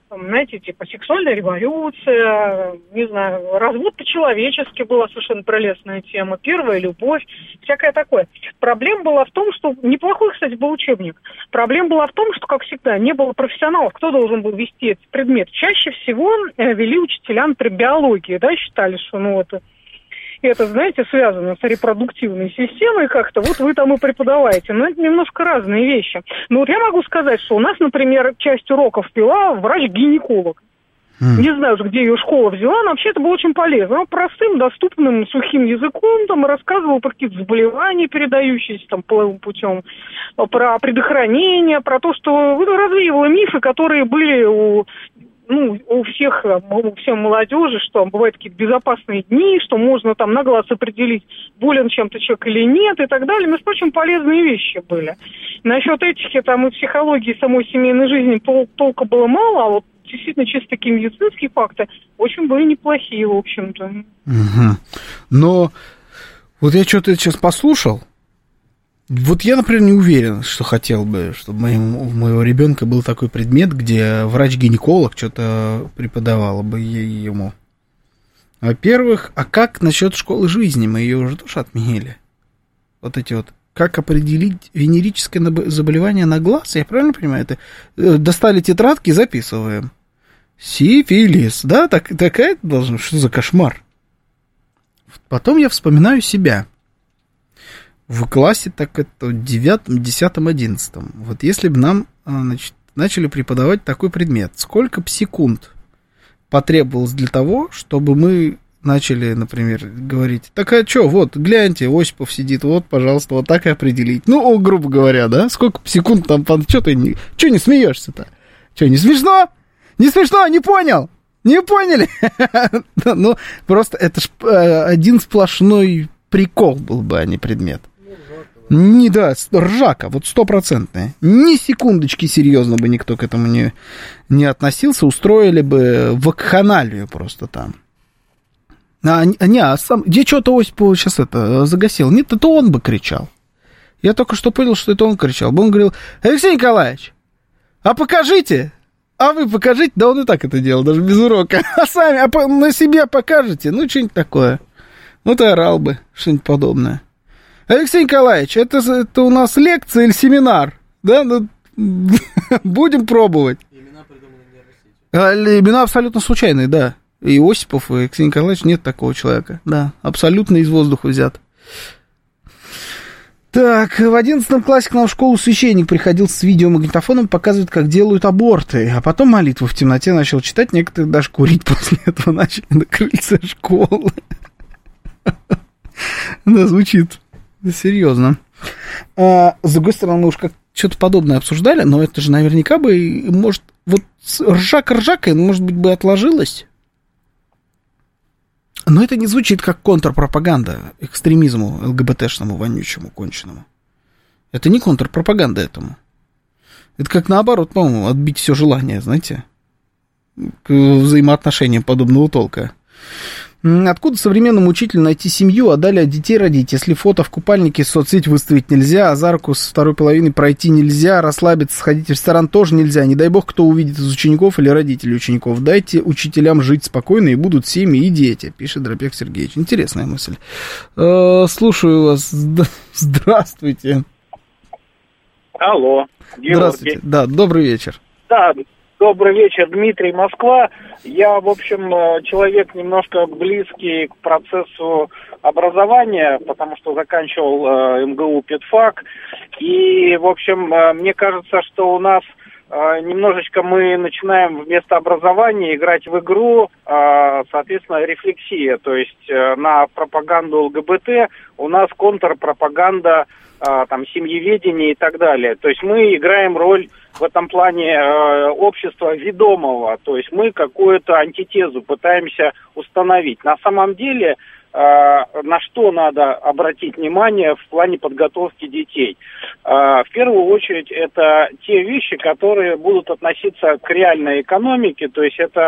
знаете, типа сексуальная революция, не знаю, развод по-человечески была совершенно прелестная тема, первая любовь, всякое такое. Проблема была в том, что, неплохой, кстати, был учебник, проблема была в том, что, как всегда, не было профессионалов, кто должен был вести этот предмет. Чаще всего вели учителя, например, биологии, да, считали, что, ну, вот, это, знаете, связано с репродуктивной системой как-то, вот вы там и преподаваете. Но это немножко разные вещи. Но вот я могу сказать, что у нас, например, часть уроков вела врач-гинеколог. Mm. Не знаю, где ее школа взяла, но вообще это было очень полезно. Он простым, доступным, сухим языком там рассказывал про какие-то заболевания, передающиеся там половым путем, про предохранение, про то, что развеивало мифы, которые были у... ну, у всех, у всей молодежи, что бывают какие-то безопасные дни, что можно там на глаз определить, болен чем-то человек или нет, и так далее. Между прочим, полезные вещи были. Насчет этики там и психологии самой семейной жизни тол- толка было мало, а вот действительно чисто такие медицинские факты очень были неплохие, в общем-то. Угу. Но вот я что-то сейчас послушал. Вот я, например, не уверен, что хотел бы, чтобы моему, у моего ребенка был такой предмет, где врач-гинеколог что-то преподавал бы ему. Во-первых, а как насчет школы жизни? Мы ее уже тоже отменили. Вот эти вот, как определить венерическое заболевание на глаз? Я правильно понимаю? Это достали тетрадки, записываем. Сифилис, да? Так, такая должна, что за кошмар? Потом я вспоминаю себя. В классе так это в девятом, десятом, одиннадцатом. Вот если бы нам, значит, начали преподавать такой предмет, сколько бы секунд потребовалось для того, чтобы мы начали, например, говорить, так а что, вот, гляньте, Осипов сидит, вот, пожалуйста, вот так и определить. Ну, грубо говоря, да, сколько секунд там, что ты, не, что не смеешься-то? Что, не смешно? Не смешно, не понял? Не поняли? Ну, просто это ж один сплошной прикол был бы, а не предмет. Не, да, ржака, вот стопроцентная. Ни секундочки серьезно бы никто к этому не, не относился, устроили бы вакханалию просто там. А, не, а сам, где что-то Осипов сейчас это загасил? Нет, это он бы кричал. Я только что понял, что это он кричал. Он говорил, Алексей Николаевич, а покажите, а вы покажите, да он и так это делал, даже без урока. А сами, а по, на себя покажете, ну, что-нибудь такое. Вот и орал бы, что-нибудь подобное. Алексей Николаевич, это, это у нас лекция или семинар? Да, ну, будем пробовать. Имена придуманы для России. Имена абсолютно случайные, да. И Осипов, и Алексей Николаевич, нет такого человека. Да, абсолютно из воздуха взят. Так, в одиннадцатом классе к нам в школу священник приходил с видеомагнитофоном, показывает, как делают аборты. А потом молитву в темноте начал читать, некоторые даже курить после этого начали на крыльце школы. Да, звучит серьезно. А, с другой стороны, мы уж как что-то подобное обсуждали, но это же наверняка бы, может, вот ржака-ржакой, может быть, бы отложилось. Но это не звучит как контрпропаганда экстремизму ЛГБТшному, вонючему, конченому. Это не контрпропаганда этому. Это как наоборот, по-моему, отбить все желание, знаете, к взаимоотношениям подобного толка. Откуда современному учителю найти семью, а далее детей родить, если фото в купальнике в соцсеть выставить нельзя, а за руку с второй половиной пройти нельзя, расслабиться, сходить в ресторан тоже нельзя, не дай бог, кто увидит из учеников или родителей учеников. Дайте учителям жить спокойно, и будут семьи и дети, пишет Дропек Сергеевич. Интересная мысль. Э, слушаю вас. Здравствуйте. Алло, Георгий. Здравствуйте. Да, добрый вечер. Да, добрый вечер, Дмитрий, Москва. Я, в общем, человек немножко близкий к процессу образования, потому что заканчивал э, МГУ педфак. И, в общем, э, мне кажется, что у нас э, немножечко мы начинаем вместо образования играть в игру, э, соответственно, рефлексия. То есть э, на пропаганду ЛГБТ у нас контрпропаганда, э, там, семьеведения и так далее. То есть мы играем роль в этом плане э, общества ведомого, то есть мы какую-то антитезу пытаемся установить. На самом деле, э, на что надо обратить внимание в плане подготовки детей? Э, в первую очередь, это те вещи, которые будут относиться к реальной экономике, то есть это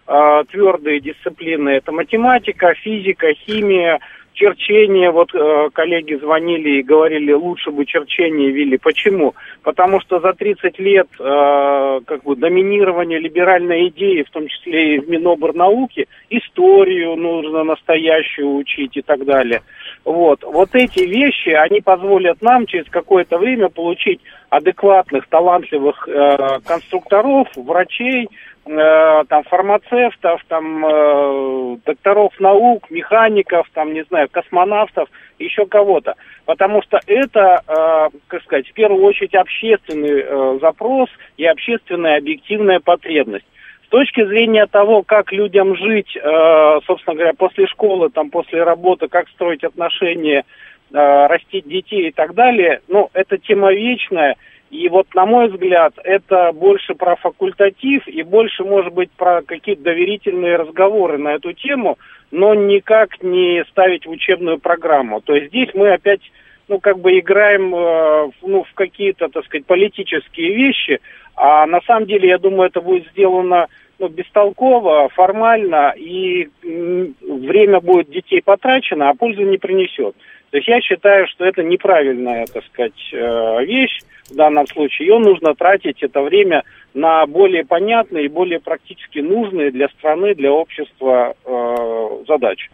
э, твердые дисциплины. Это математика, физика, химия, черчение. Вот э, коллеги звонили и говорили, лучше бы черчение ввели. Почему? Потому что за тридцать лет э, как бы доминирования либеральной идеи, в том числе и в Миноборнауке, историю нужно настоящую учить и так далее. Вот. Вот эти вещи, они позволят нам через какое-то время получить адекватных, талантливых э, конструкторов, врачей, э, там, фармацевтов, там, э, докторов наук, механиков, там, не знаю, космонавтов, еще кого-то. Потому что это, э, как сказать, в первую очередь общественный э, запрос и общественная объективная потребность. С точки зрения того, как людям жить, э, собственно говоря, после школы, там, после работы, как строить отношения, э, растить детей и так далее, ну, это тема вечная. И вот, на мой взгляд, это больше про факультатив и больше, может быть, про какие-то доверительные разговоры на эту тему, но никак не ставить в учебную программу. То есть здесь мы опять, ну, как бы играем э, ну, в какие-то, так сказать, политические вещи, а на самом деле, я думаю, это будет сделано ну, бестолково, формально, и м, время будет детей потрачено, а пользы не принесет. То есть я считаю, что это неправильная, так сказать, э, вещь в данном случае. Ее нужно тратить, это время, на более понятные и более практически нужные для страны, для общества э, задачи.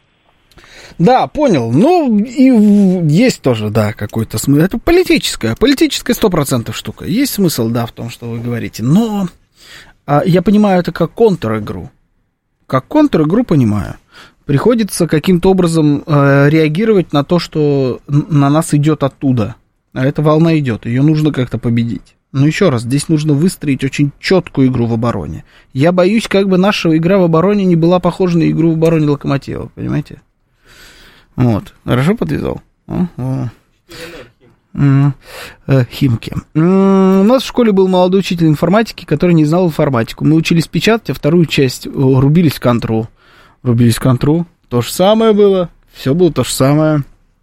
Да, понял. Ну, и есть тоже, да, какой-то смысл. Это политическая, политическая сто процентов штука. Есть смысл, да, в том, что вы говорите. Но а, я понимаю это как контр-игру. Как контр-игру понимаю. Приходится каким-то образом э, реагировать на то, что на нас идет оттуда. А эта волна идет, ее нужно как-то победить. Но еще раз, здесь нужно выстроить очень четкую игру в обороне. Я боюсь, как бы наша игра в обороне не была похожа на игру в обороне Локомотива, понимаете? Вот, хорошо подвязал? О, о. Химки. У нас в школе был молодой учитель информатики, который не знал информатику. Мы учились печатать, а вторую часть рубились в контру. Рубились в контру. То же самое было. Все было то же самое.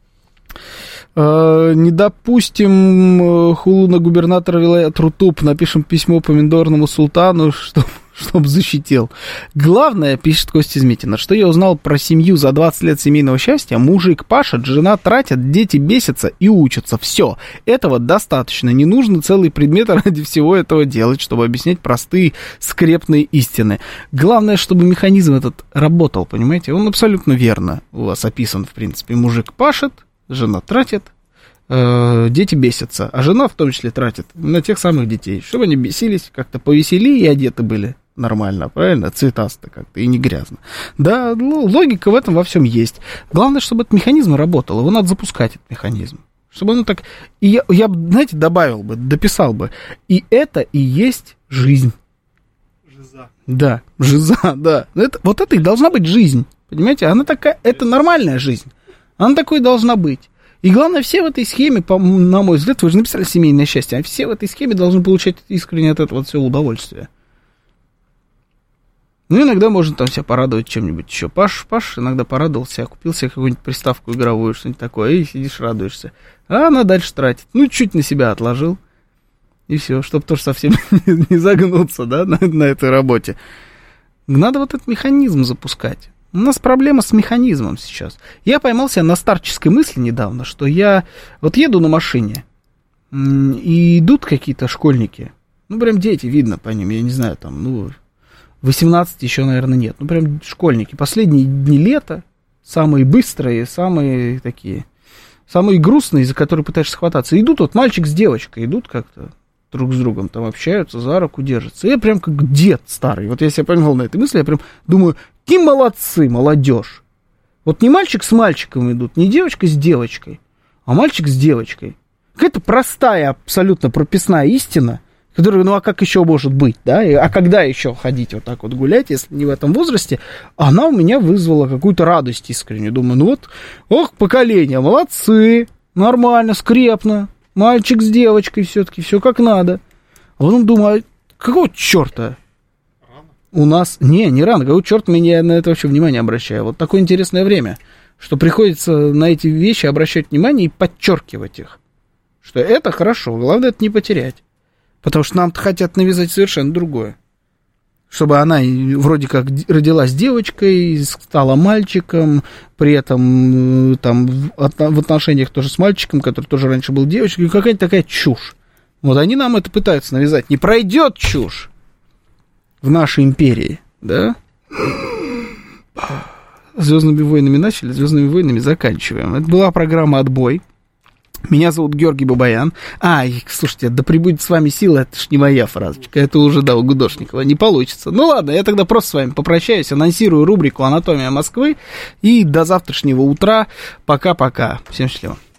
Не допустим хулу на губернатора Вилаят Рутуб. Напишем письмо помидорному султану, чтобы чтоб защитил. Главное, пишет Костя Змитина, что я узнал про семью за двадцать лет семейного счастья. Мужик пашет, жена тратит, дети бесятся и учатся. Все. Этого достаточно. Не нужно целый предмет ради всего этого делать, чтобы объяснять простые скрепные истины. Главное, чтобы механизм этот работал, понимаете? Он абсолютно верно у вас описан, в принципе. Мужик пашет, жена тратит, э, дети бесятся. А жена в том числе тратит на тех самых детей, чтобы они бесились, как-то повеселее и одеты были нормально, правильно? Цветасто как-то и не грязно. Да, ну, логика в этом во всем есть. Главное, чтобы этот механизм работал. Его надо запускать, этот механизм. Чтобы оно так... И я, я, знаете, добавил бы, дописал бы. И это и есть жизнь. Жиза. Да, жиза, да. Это, вот это и должна быть жизнь. Понимаете? Она такая... Это нормальная жизнь. Она такой должна быть. И главное, все в этой схеме, по, на мой взгляд, вы же написали семейное счастье, а все в этой схеме должны получать искренне от этого всего удовольствие. Ну, иногда можно там себя порадовать чем-нибудь еще. Паш, Паш иногда порадовался, купил себе какую-нибудь приставку игровую, что-нибудь такое, и сидишь, радуешься. А она дальше тратит. Ну, чуть на себя отложил, и все, чтобы тоже совсем не загнуться, да, на, на этой работе. Надо вот этот механизм запускать. У нас проблема с механизмом сейчас. Я поймал себя на старческой мысли недавно, что я вот еду на машине, и идут какие-то школьники, ну, прям дети, видно по ним, я не знаю, там, ну... восемнадцать еще, наверное, нет. Ну, прям школьники. Последние дни лета самые быстрые, самые такие, самые грустные, за которые пытаешься хвататься. Идут вот мальчик с девочкой, идут как-то друг с другом, там общаются, за руку держатся. Я прям как дед старый. Вот я себя поймал на этой мысли, я прям думаю, какие молодцы, молодежь. Вот не мальчик с мальчиком идут, не девочка с девочкой, а мальчик с девочкой. Какая-то простая, абсолютно прописная истина, который, ну а как еще может быть, да, и, а когда еще ходить вот так вот гулять, если не в этом возрасте, она у меня вызвала какую-то радость искреннюю, думаю, ну вот, ох, поколение, молодцы, нормально, скрепно, мальчик с девочкой все-таки, все как надо, а потом думаю, какого черта у нас, не, не рано, какого черта меня на это вообще внимание обращаю, вот такое интересное время, что приходится на эти вещи обращать внимание и подчеркивать их, что это хорошо, главное это не потерять. Потому что нам-то хотят навязать совершенно другое. чтобы она вроде как родилась девочкой, стала мальчиком, при этом там в отношениях тоже с мальчиком, который тоже раньше был девочкой, какая-то такая чушь. Вот они нам это пытаются навязать. Не пройдет чушь в нашей империи, да? Звездными войнами начали, Звездными войнами заканчиваем. Это была программа «Отбой». Меня зовут Георгий Бабаян. А, слушайте, да пребудет с вами сила, это ж не моя фразочка, это уже, да, у Гудошникова, не получится. Ну ладно, я тогда просто с вами попрощаюсь, анонсирую рубрику «Анатомия Москвы», и до завтрашнего утра. Пока-пока. Всем счастливо.